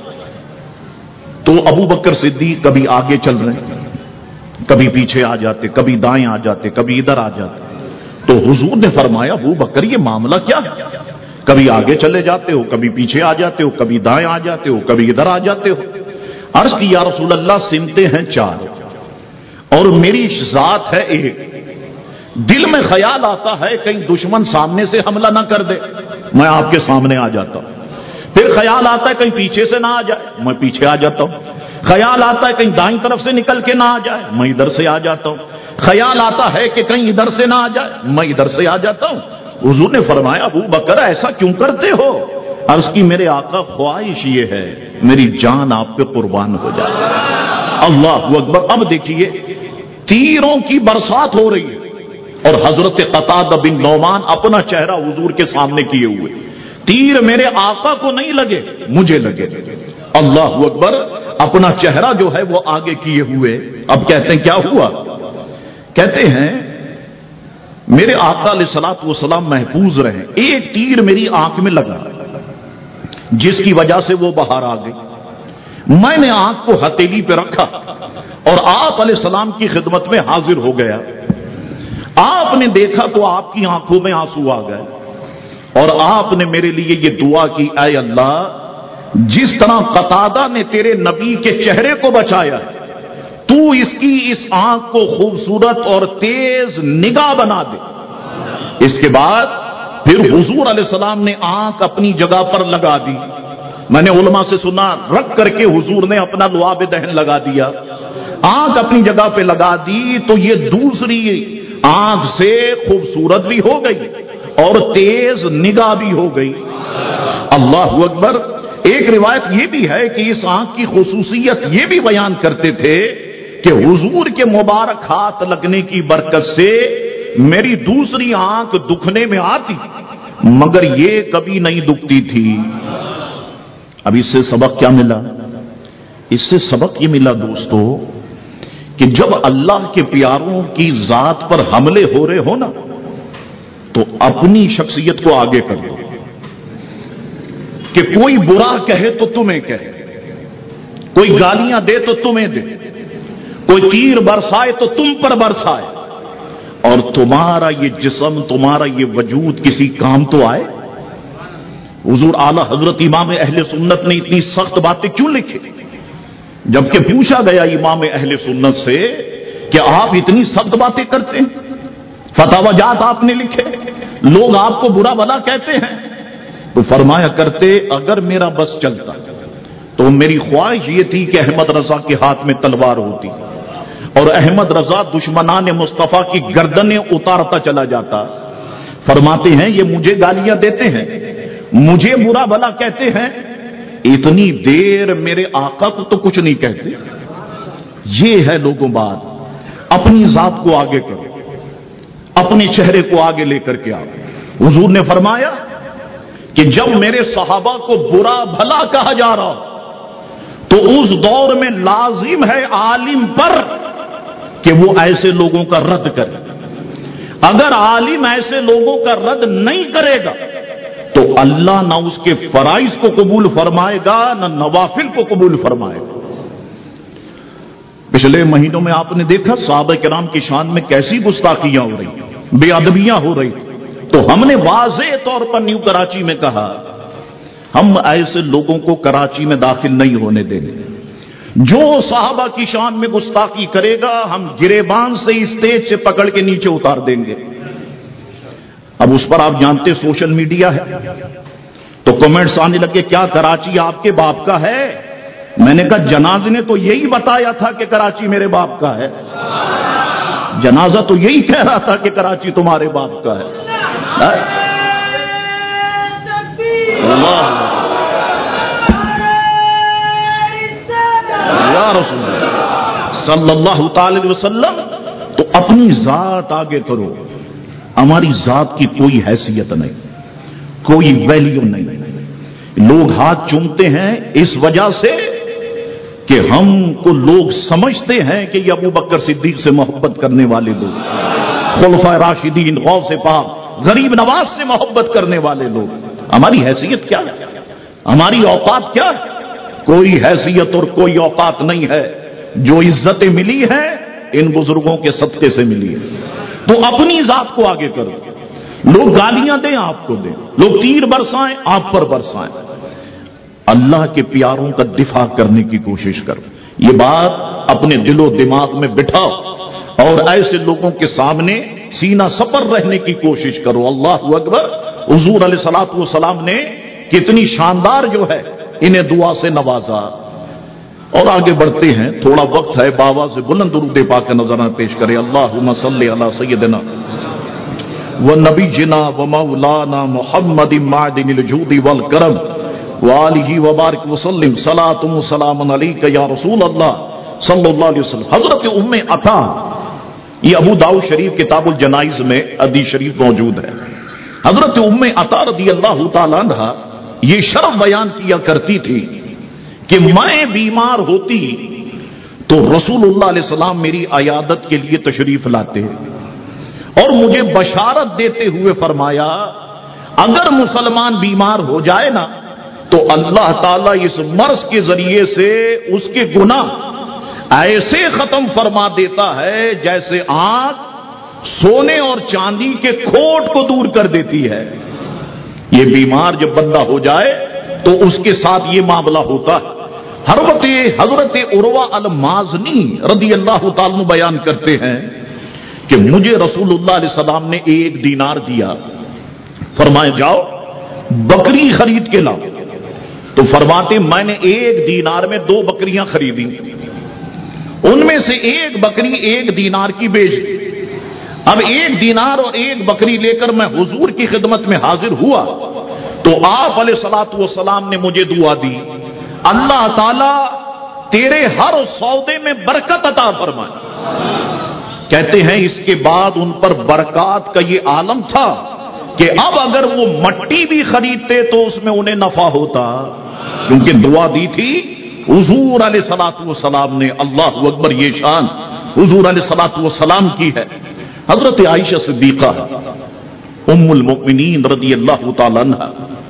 تو ابو بکر صدیق کبھی آگے چل رہے، کبھی پیچھے آ جاتے، کبھی دائیں آ جاتے، کبھی ادھر آ جاتے. تو حضور نے فرمایا ابو بکر یہ معاملہ کیا ہے؟ کبھی آگے چلے جاتے ہو، کبھی پیچھے آ جاتے ہو، کبھی دائیں آ جاتے ہو، کبھی ادھر آ جاتے ہو. عرض کی یا رسول اللہ سمتیں ہیں چار اور میری ذات ہے ایک. دل میں خیال آتا ہے کہیں دشمن سامنے سے حملہ نہ کر دے، میں آپ کے سامنے آ جاتا ہوں. پھر خیال آتا ہے کہیں پیچھے سے نہ آ جائے، میں پیچھے آ جاتا ہوں. خیال آتا ہے کہیں دائیں طرف سے نکل کے نہ آ جائے، میں ادھر سے آ جاتا ہوں. خیال آتا ہے کہ کہیں ادھر سے نہ آ جائے، میں ادھر سے آ جاتا ہوں. حضور نے فرمایا ابو بکر ایسا کیوں کرتے ہو؟ عرض کی میرے آقا خواہش یہ ہے میری جان آپ پہ قربان ہو جائے. اللہ اکبر. اب دیکھیے تیروں کی برسات ہو رہی ہے اور حضرت قتادہ بن نعمان اپنا چہرہ حضور کے سامنے کیے ہوئے. تیر میرے آقا کو نہیں لگے، مجھے لگے. اللہ اکبر. اپنا چہرہ جو ہے وہ آگے کیے ہوئے. اب کہتے ہیں کیا ہوا؟ کہتے ہیں میرے آقا علیہ الصلوۃ والسلام محفوظ رہے. ایک تیر میری آنکھ میں لگا جس کی وجہ سے وہ باہر آ گئی. میں نے آنکھ کو ہتھیلی پہ رکھا اور آپ علیہ السلام کی خدمت میں حاضر ہو گیا. آپ نے دیکھا تو آپ کی آنکھوں میں آنسو آ گئے اور آپ نے میرے لیے یہ دعا کی اے اللہ جس طرح قتادہ نے تیرے نبی کے چہرے کو بچایا تو اس کی اس آنکھ کو خوبصورت اور تیز نگاہ بنا دے. اس کے بعد پھر حضور علیہ السلام نے آنکھ اپنی جگہ پر لگا دی. میں نے علماء سے سنا رکھ کر کے حضور نے اپنا لعاب دہن لگا دیا، آنکھ اپنی جگہ پہ لگا دی تو یہ دوسری آنکھ سے خوبصورت بھی ہو گئی اور تیز نگاہ بھی ہو گئی. اللہ اکبر. ایک روایت یہ بھی ہے کہ اس آنکھ کی خصوصیت یہ بھی بیان کرتے تھے کہ حضور کے مبارک ہاتھ لگنے کی برکت سے میری دوسری آنکھ دکھنے میں آتی مگر یہ کبھی نہیں دکھتی تھی. اب اس سے سبق کیا ملا؟ اس سے سبق یہ ملا دوستو کہ جب اللہ کے پیاروں کی ذات پر حملے ہو رہے ہو نا تو اپنی شخصیت کو آگے کر دو کہ کوئی برا کہے تو تمہیں کہے، کوئی گالیاں دے تو تمہیں دے، کوئی تیر برسائے تو تم پر برسائے اور تمہارا یہ جسم تمہارا یہ وجود کسی کام تو آئے. حضور اعلی حضرت امام اہل سنت نے اتنی سخت باتیں کیوں لکھی؟ جبکہ پوچھا گیا امام اہل سنت سے کہ آپ اتنی سخت باتیں کرتے ہیں، فتاوی جات آپ نے لکھے، لوگ آپ کو برا بھلا کہتے ہیں، تو فرمایا کرتے اگر میرا بس چلتا تو میری خواہش یہ تھی کہ احمد رضا کے ہاتھ میں تلوار ہوتی اور احمد رضا دشمنان مصطفیٰ کی گردنیں اتارتا چلا جاتا. فرماتے ہیں یہ مجھے گالیاں دیتے ہیں, مجھے برا بھلا کہتے ہیں, اتنی دیر میرے آقا کو تو کچھ نہیں کہتے. یہ ہے لوگوں بات. اپنی ذات کو آگے کرو, اپنے چہرے کو آگے لے کر کے آؤ. حضور نے فرمایا کہ جب میرے صحابہ کو برا بھلا کہا جا رہا تو اس دور میں لازم ہے عالم پر کہ وہ ایسے لوگوں کا رد کرے. اگر عالم ایسے لوگوں کا رد نہیں کرے گا تو اللہ نہ اس کے فرائض کو قبول فرمائے گا نہ نوافل کو قبول فرمائے گا. پچھلے مہینوں میں آپ نے دیکھا صحابہ کرام کی شان میں کیسی گستاخیاں ہو رہی, بے ادبیاں ہو رہی تھی. تو ہم نے واضح طور پر نیو کراچی میں کہا ہم ایسے لوگوں کو کراچی میں داخل نہیں ہونے دیں گے. جو صحابہ کی شان میں گستاخی کرے گا ہم گریبان سے اسٹیج سے پکڑ کے نیچے اتار دیں گے. اب اس پر آپ جانتے سوشل میڈیا ہے تو کمنٹس آنے لگے کیا کراچی آپ کے باپ کا ہے؟ میں نے کہا جناز نے تو یہی بتایا تھا کہ کراچی میرے باپ کا ہے. جنازہ تو یہی کہہ رہا تھا کہ کراچی تمہارے باپ کا ہے. اللہ یا رسول اللہ صلی اللہ تعالی علیہ وسلم. تو اپنی ذات آگے کرو. ہماری ذات کی کوئی حیثیت نہیں, کوئی ویلیو نہیں. لوگ ہاتھ چومتے ہیں اس وجہ سے کہ ہم کو لوگ سمجھتے ہیں کہ یہ ابو بکر صدیق سے محبت کرنے والے لوگ, خلفائے راشدین, غوث پاک, غریب نواز سے محبت کرنے والے لوگ. ہماری حیثیت کیا ہے؟ ہماری اوقات کیا ہے؟ کوئی حیثیت اور کوئی اوقات نہیں ہے. جو عزتیں ملی ہیں ان بزرگوں کے صدقے سے ملی ہے. تو اپنی ذات کو آگے کرو. لوگ گالیاں دیں آپ کو دیں, لوگ تیر برسائیں آپ پر برسائیں, اللہ کے پیاروں کا دفاع کرنے کی کوشش کرو. یہ بات اپنے دل و دماغ میں بٹھاؤ اور ایسے لوگوں کے سامنے سینہ سپر رہنے کی کوشش کرو. اللہ اکبر. حضور علیہ الصلوۃ والسلام نے کتنی شاندار جو ہے انہیں دعا سے نوازا. اور آگے بڑھتے ہیں, تھوڑا وقت ہے, بابا سے بلند درود پاک کا نظرانہ پیش کرے. اللہم صلی علی سیدنا ونبینا ومولانا محمد معدن الجود والکرم وآلہ وبارک وسلم صلاۃ و سلام علیک یا رسول اللہ صلی اللہ علیہ وسلم. حضرت ام عطا, یہ ابو داؤد شریف کتاب الجنائز میں حدیث شریف موجود ہے. حضرت ام عطا رضی اللہ تعالی عنہ یہ شرف بیان کیا کرتی تھی کہ میں بیمار ہوتی تو رسول اللہ علیہ السلام میری عیادت کے لیے تشریف لاتے اور مجھے بشارت دیتے ہوئے فرمایا اگر مسلمان بیمار ہو جائے نا تو اللہ تعالیٰ اس مرض کے ذریعے سے اس کے گناہ ایسے ختم فرما دیتا ہے جیسے آنکھ سونے اور چاندی کے کھوٹ کو دور کر دیتی ہے. یہ بیمار جب بندہ ہو جائے تو اس کے ساتھ یہ معاملہ ہوتا ہے. حضرت حضرت عروہ المازنی رضی اللہ تعالیٰ عنہ بیان کرتے ہیں کہ مجھے رسول اللہ علیہ السلام نے ایک دینار دیا, فرمائے جاؤ بکری خرید کے لاؤ. تو فرماتے میں نے ایک دینار میں دو بکریاں خریدی, ان میں سے ایک بکری ایک دینار کی بیچ دی. اب ایک دینار اور ایک بکری لے کر میں حضور کی خدمت میں حاضر ہوا تو آپ علیہ الصلوۃ والسلام نے مجھے دعا دی, اللہ تعالیٰ تیرے ہر سودے میں برکت عطا فرمائے. کہتے ہیں اس کے بعد ان پر برکات کا یہ عالم تھا کہ اب اگر وہ مٹی بھی خریدتے تو اس میں انہیں نفع ہوتا, کیونکہ دعا دی تھی حضور علیہ الصلوۃ والسلام نے. اللہ اکبر. یہ شان حضور علیہ الصلوۃ والسلام کی ہے. حضرت عائشہ صدیقہ ام المؤمنین رضی اللہ تعالی عنہ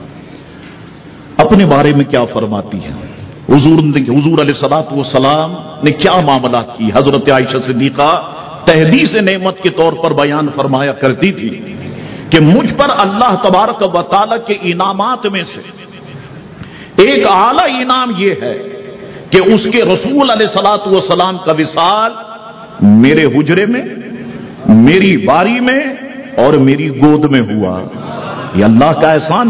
اپنے بارے میں کیا فرماتی ہیں؟ حضور حضور علیہ الصلوۃ والسلام نے کیا معاملات کی؟ حضرت عائشہ صدیقہ تحدیث نعمت کے طور پر بیان فرمایا کرتی تھی کہ مجھ پر اللہ تبارک و تعالی کے انعامات میں سے ایک اعلی انعام یہ ہے کہ اس کے رسول علیہ الصلوۃ والسلام کا وصال میرے حجرے میں, میری باری میں اور میری گود میں ہوا. یہ اللہ کا احسان ہے.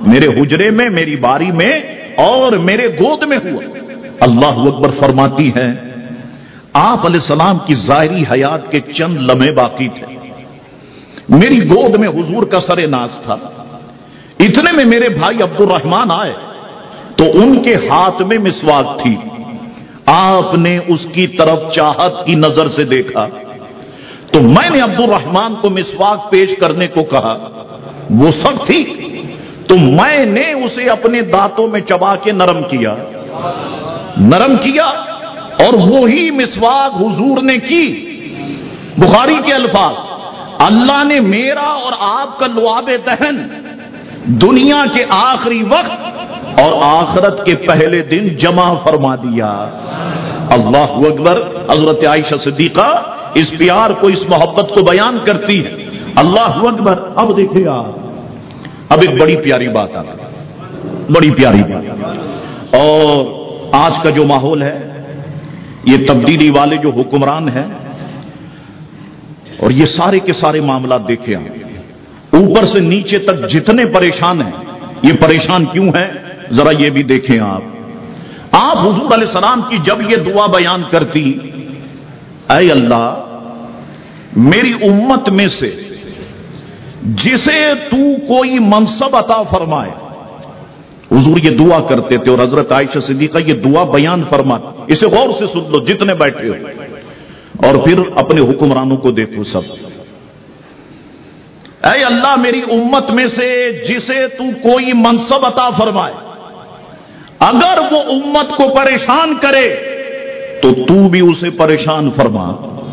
میرے حجرے میں، میری باری میں اور میرے گود میں ہوا۔ اللہ اکبر فرماتی ہیں آپ علیہ السلام کی ظاہری حیات کے چند لمحے باقی تھے، میری گود میں حضور کا سر ناز تھا۔ اتنے میں میرے بھائی عبد الرحمان آئے تو ان کے ہاتھ میں مسواک تھی، آپ نے اس کی طرف چاہت کی نظر سے دیکھا تو میں نے عبد الرحمان کو مسواک پیش کرنے کو کہا، وہ سخت تھی تو میں نے اسے اپنے دانتوں میں چبا کے نرم کیا نرم کیا اور وہی مسواک حضور نے کی۔ بخاری کے الفاظ، اللہ نے میرا اور آپ کا لعاب دہن دنیا کے آخری وقت اور آخرت کے پہلے دن جمع فرما دیا۔ اللہ اکبر۔ حضرت عائشہ صدیقہ اس پیار کو، اس محبت کو بیان کرتی ہے۔ اللہ اکبر۔ اب دیکھیں آپ، اب ایک بڑی پیاری بات آ گئی، بڑی پیاری بات۔ اور آج کا جو ماحول ہے، یہ تبدیلی والے جو حکمران ہیں اور یہ سارے کے سارے معاملات دیکھیں آپ، اوپر سے نیچے تک جتنے پریشان ہیں، یہ پریشان کیوں ہیں ذرا یہ بھی دیکھیں آپ۔ آپ حضور علیہ السلام کی جب یہ دعا بیان کرتی، اے اللہ میری امت میں سے جسے تو کوئی منصب عطا فرمائے، حضور یہ دعا کرتے تھے اور حضرت عائشہ صدیقہ یہ دعا بیان فرماتے۔ اسے غور سے سن لو جتنے بیٹھے ہو، اور پھر اپنے حکمرانوں کو دیکھو سب۔ اے اللہ میری امت میں سے جسے تو کوئی منصب عطا فرمائے، اگر وہ امت کو پریشان کرے تو تو بھی اسے پریشان فرما۔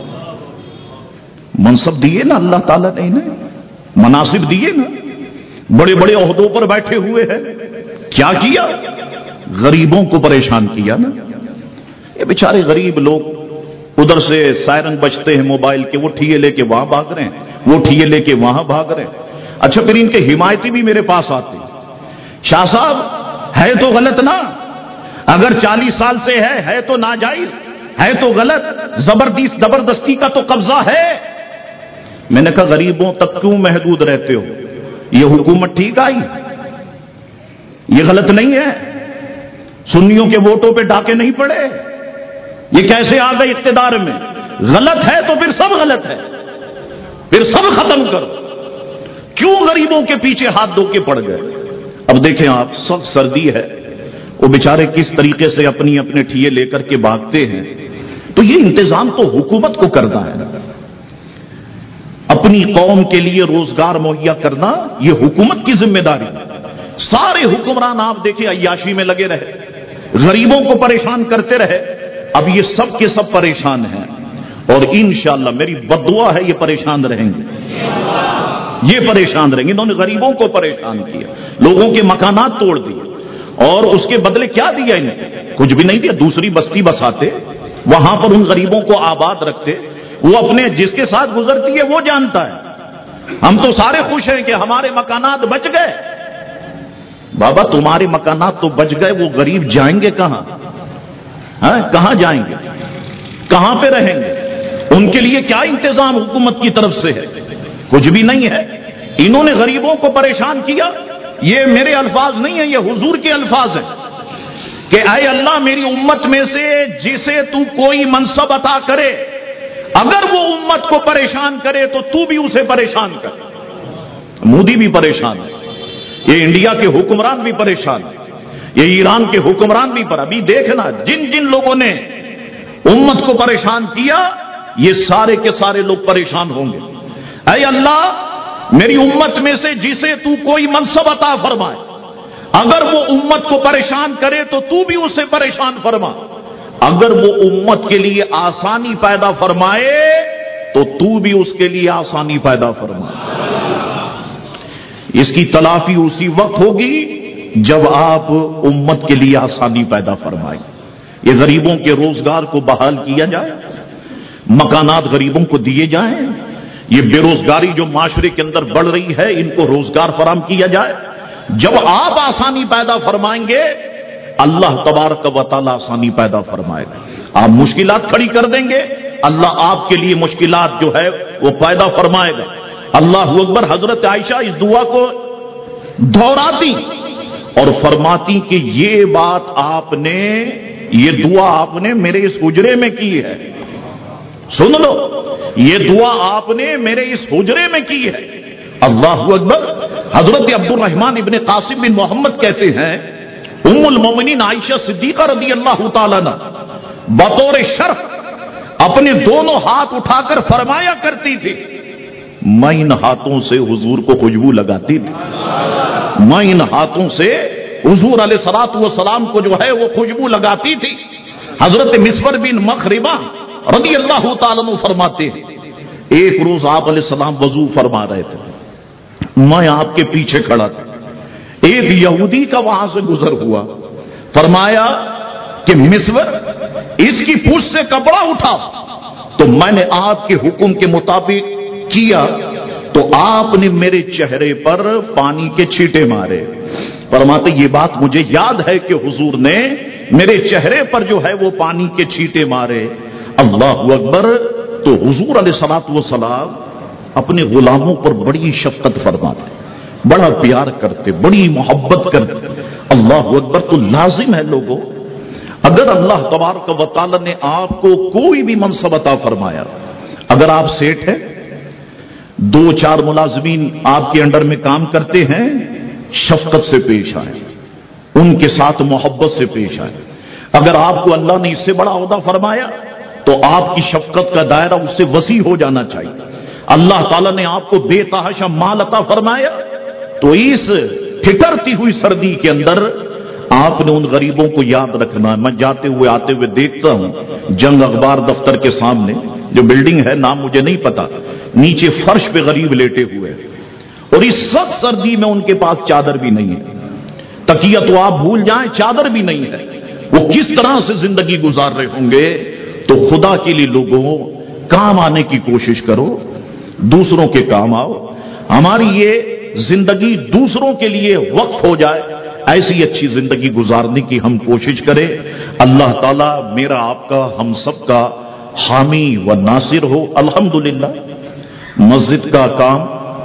منصب دیے نا اللہ تعالیٰ نے انہیں، مناصب دیے نا، بڑے بڑے عہدوں پر بیٹھے ہوئے ہیں، کیا کیا؟ غریبوں کو پریشان کیا نا۔ یہ بیچارے غریب لوگ ادھر سے سائرن بجتے ہیں موبائل کے، وہ ٹھیے لے کے وہاں بھاگ رہے ہیں، وہ ٹھیے لے کے وہاں بھاگ رہے ہیں۔ اچھا پھر ان کے حمایتی بھی میرے پاس آتے ہیں، شاہ صاحب ہے تو غلط نا، اگر چالیس سال سے ہے ہے تو ناجائز، ہے تو غلط، زبردست زبردستی کا تو قبضہ ہے۔ میں نے کہا غریبوں تک کیوں محدود رہتے ہو؟ یہ حکومت ٹھیک آئی، یہ غلط نہیں ہے، سنیوں کے ووٹوں پہ ڈاکے نہیں پڑے، یہ کیسے آ گئے اقتدار میں؟ غلط ہے تو پھر سب غلط ہے، پھر سب ختم کرو، کیوں غریبوں کے پیچھے ہاتھ دھو کے پڑ گئے؟ اب دیکھیں آپ، سخت سردی ہے، وہ بیچارے کس طریقے سے اپنی اپنے ٹھیے لے کر کے بھاگتے ہیں، تو یہ انتظام تو حکومت کو کرنا ہے۔ اپنی قوم کے لیے روزگار مہیا کرنا یہ حکومت کی ذمہ داری ہے۔ سارے حکمران آپ دیکھیں عیاشی میں لگے رہے، غریبوں کو پریشان کرتے رہے، اب یہ سب کے سب پریشان ہیں، اور انشاءاللہ میری بددعا ہے یہ پریشان رہیں گے، یہ پریشان رہیں گے۔ انہوں نے غریبوں کو پریشان کیا، لوگوں کے مکانات توڑ دیے، اور اس کے بدلے کیا دیا انہیں؟ کچھ بھی نہیں دیا، دوسری بستی بساتے، وہاں پر ان غریبوں کو آباد رکھتے، وہ اپنے جس کے ساتھ گزرتی ہے وہ جانتا ہے۔ ہم تو سارے خوش ہیں کہ ہمارے مکانات بچ گئے۔ بابا تمہارے مکانات تو بچ گئے، وہ غریب جائیں گے کہاں؟ ہاں کہاں جائیں گے؟ کہاں پہ رہیں گے؟ ان کے لیے کیا انتظام حکومت کی طرف سے ہے؟ کچھ بھی نہیں ہے۔ انہوں نے غریبوں کو پریشان کیا، یہ میرے الفاظ نہیں ہیں، یہ حضور کے الفاظ ہیں کہ اے اللہ میری امت میں سے جسے تو کوئی منصب عطا کرے، اگر وہ امت کو پریشان کرے تو تو بھی اسے پریشان کر۔ مودی بھی پریشان ہے، یہ انڈیا کے حکمران بھی پریشان ہے، یہ ایران کے حکمران بھی پر۔ ابھی دیکھنا جن جن لوگوں نے امت کو پریشان کیا، یہ سارے کے سارے لوگ پریشان ہوں گے۔ اے اللہ میری امت میں سے جسے تو کوئی منصب عطا فرمائے، اگر وہ امت کو پریشان کرے تو تو بھی اسے پریشان فرما، اگر وہ امت کے لیے آسانی پیدا فرمائے تو تو بھی اس کے لیے آسانی پیدا فرما۔ اس کی تلافی اسی وقت ہوگی جب آپ امت کے لیے آسانی پیدا فرمائیں۔ یہ غریبوں کے روزگار کو بحال کیا جائے، مکانات غریبوں کو دیے جائیں، یہ بے روزگاری جو معاشرے کے اندر بڑھ رہی ہے ان کو روزگار فراہم کیا جائے۔ جب آپ آسانی پیدا فرمائیں گے اللہ تبارک و تعالی آسانی پیدا فرمائے گا۔ آپ مشکلات کھڑی کر دیں گے، اللہ آپ کے لیے مشکلات جو ہے وہ پیدا فرمائے گا۔ اللہ اکبر۔ حضرت عائشہ اس دعا کو دہراتی اور فرماتی کہ یہ بات آپ نے، یہ دعا آپ نے میرے اس حجرے میں کی ہے، سن لو، یہ دعا آپ نے میرے اس حجرے میں کی ہے۔ اللہ اکبر۔ حضرت عبد الرحمن ابن قاسم بن محمد کہتے ہیں ام المومنین عائشہ صدیقہ رضی اللہ تعالیٰ عنہ بطور شرف اپنے دونوں ہاتھ اٹھا کر فرمایا کرتی تھی، میں ان ہاتھوں سے حضور کو خوشبو لگاتی تھی، میں ان ہاتھوں سے حضور علیہ الصلوۃ والسلام کو جو ہے وہ خوشبو لگاتی تھی۔ حضرت مسور بن مخرمہ رضی اللہ تعالیٰ عنہ فرماتے ہیں ایک روز آپ علیہ السلام وضو فرما رہے تھے، میں آپ کے پیچھے کھڑا تھا، ایک یہودی کا وہاں سے گزر ہوا، فرمایا کہ مسور اس کی پوچھ سے کپڑا اٹھا، تو میں نے آپ کے حکم کے مطابق کیا تو آپ نے میرے چہرے پر پانی کے چھینٹے مارے۔ فرماتے یہ بات مجھے یاد ہے کہ حضور نے میرے چہرے پر جو ہے وہ پانی کے چھینٹے مارے۔ اللہ اکبر۔ تو حضور علیہ الصلوۃ والسلام اپنے غلاموں پر بڑی شفقت فرماتے، بڑا پیار کرتے، بڑی محبت کرتے۔ اللہ اکبر۔ تو لازم ہے لوگوں، اگر اللہ تبارک و تعالی نے آپ کو کوئی بھی منصب عطا فرمایا، اگر آپ سیٹ ہیں، دو چار ملازمین آپ کے انڈر میں کام کرتے ہیں، شفقت سے پیش آئیں، ان کے ساتھ محبت سے پیش آئیں۔ اگر آپ کو اللہ نے اس سے بڑا عہدہ فرمایا تو آپ کی شفقت کا دائرہ اس سے وسیع ہو جانا چاہیے۔ اللہ تعالیٰ نے آپ کو بے تحاشا مال عطا فرمایا تو اس ٹھٹرتی ہوئی سردی کے اندر آپ نے ان غریبوں کو یاد رکھنا ہے۔ میں جاتے ہوئے آتے ہوئے دیکھتا ہوں جنگ اخبار دفتر کے سامنے جو بلڈنگ ہے، نام مجھے نہیں پتا، نیچے فرش پہ غریب لیٹے ہوئے، اور اس سخت سردی میں ان کے پاس چادر بھی نہیں ہے، تکیہ تو آپ بھول جائیں، چادر بھی نہیں ہے، وہ کس طرح سے زندگی گزار رہے ہوں گے۔ تو خدا کے لیے لوگوں کام آنے کی کوشش کرو، دوسروں کے کام آؤ، ہماری یہ زندگی دوسروں کے لیے وقف ہو جائے، ایسی اچھی زندگی گزارنے کی ہم کوشش کریں۔ اللہ تعالیٰ میرا آپ کا ہم سب کا حامی و ناصر ہو۔ الحمدللہ مسجد کا کام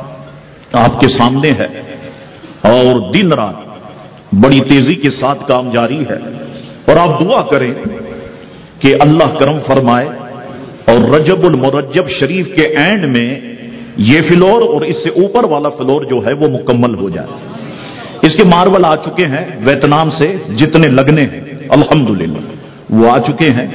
آپ کے سامنے ہے اور دن رات بڑی تیزی کے ساتھ کام جاری ہے، اور آپ دعا کریں کہ اللہ کرم فرمائے اور رجب المرجب شریف کے اینڈ میں یہ فلور اور اس سے اوپر والا فلور جو ہے وہ مکمل ہو جائے۔ اس کے ماربل آ چکے ہیں ویتنام سے، جتنے لگنے ہیں الحمدللہ وہ آ چکے ہیں،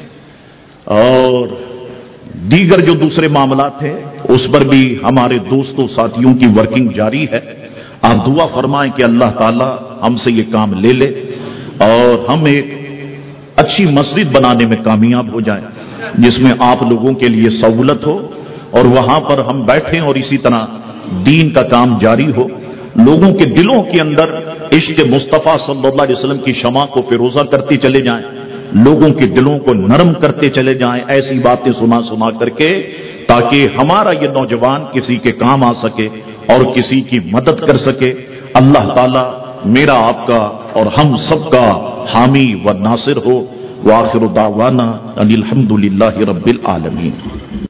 اور دیگر جو دوسرے معاملات ہیں اس پر بھی ہمارے دوستوں ساتھیوں کی ورکنگ جاری ہے۔ آپ دعا فرمائیں کہ اللہ تعالی ہم سے یہ کام لے لے اور ہم ایک اچھی مسجد بنانے میں کامیاب ہو جائیں، جس میں آپ لوگوں کے لیے سہولت ہو، اور وہاں پر ہم بیٹھیں اور اسی طرح دین کا کام جاری ہو، لوگوں کے دلوں کے اندر عشق مصطفیٰ صلی اللہ علیہ وسلم کی شمع کو فیروزہ کرتے چلے جائیں، لوگوں کے دلوں کو نرم کرتے چلے جائیں، ایسی باتیں سنا سنا کر کے، تاکہ ہمارا یہ نوجوان کسی کے کام آ سکے اور کسی کی مدد کر سکے۔ اللہ تعالی میرا آپ کا اور ہم سب کا حامی و ناصر ہو۔ وآخر دعوانا ان الحمد للہ رب العالمین۔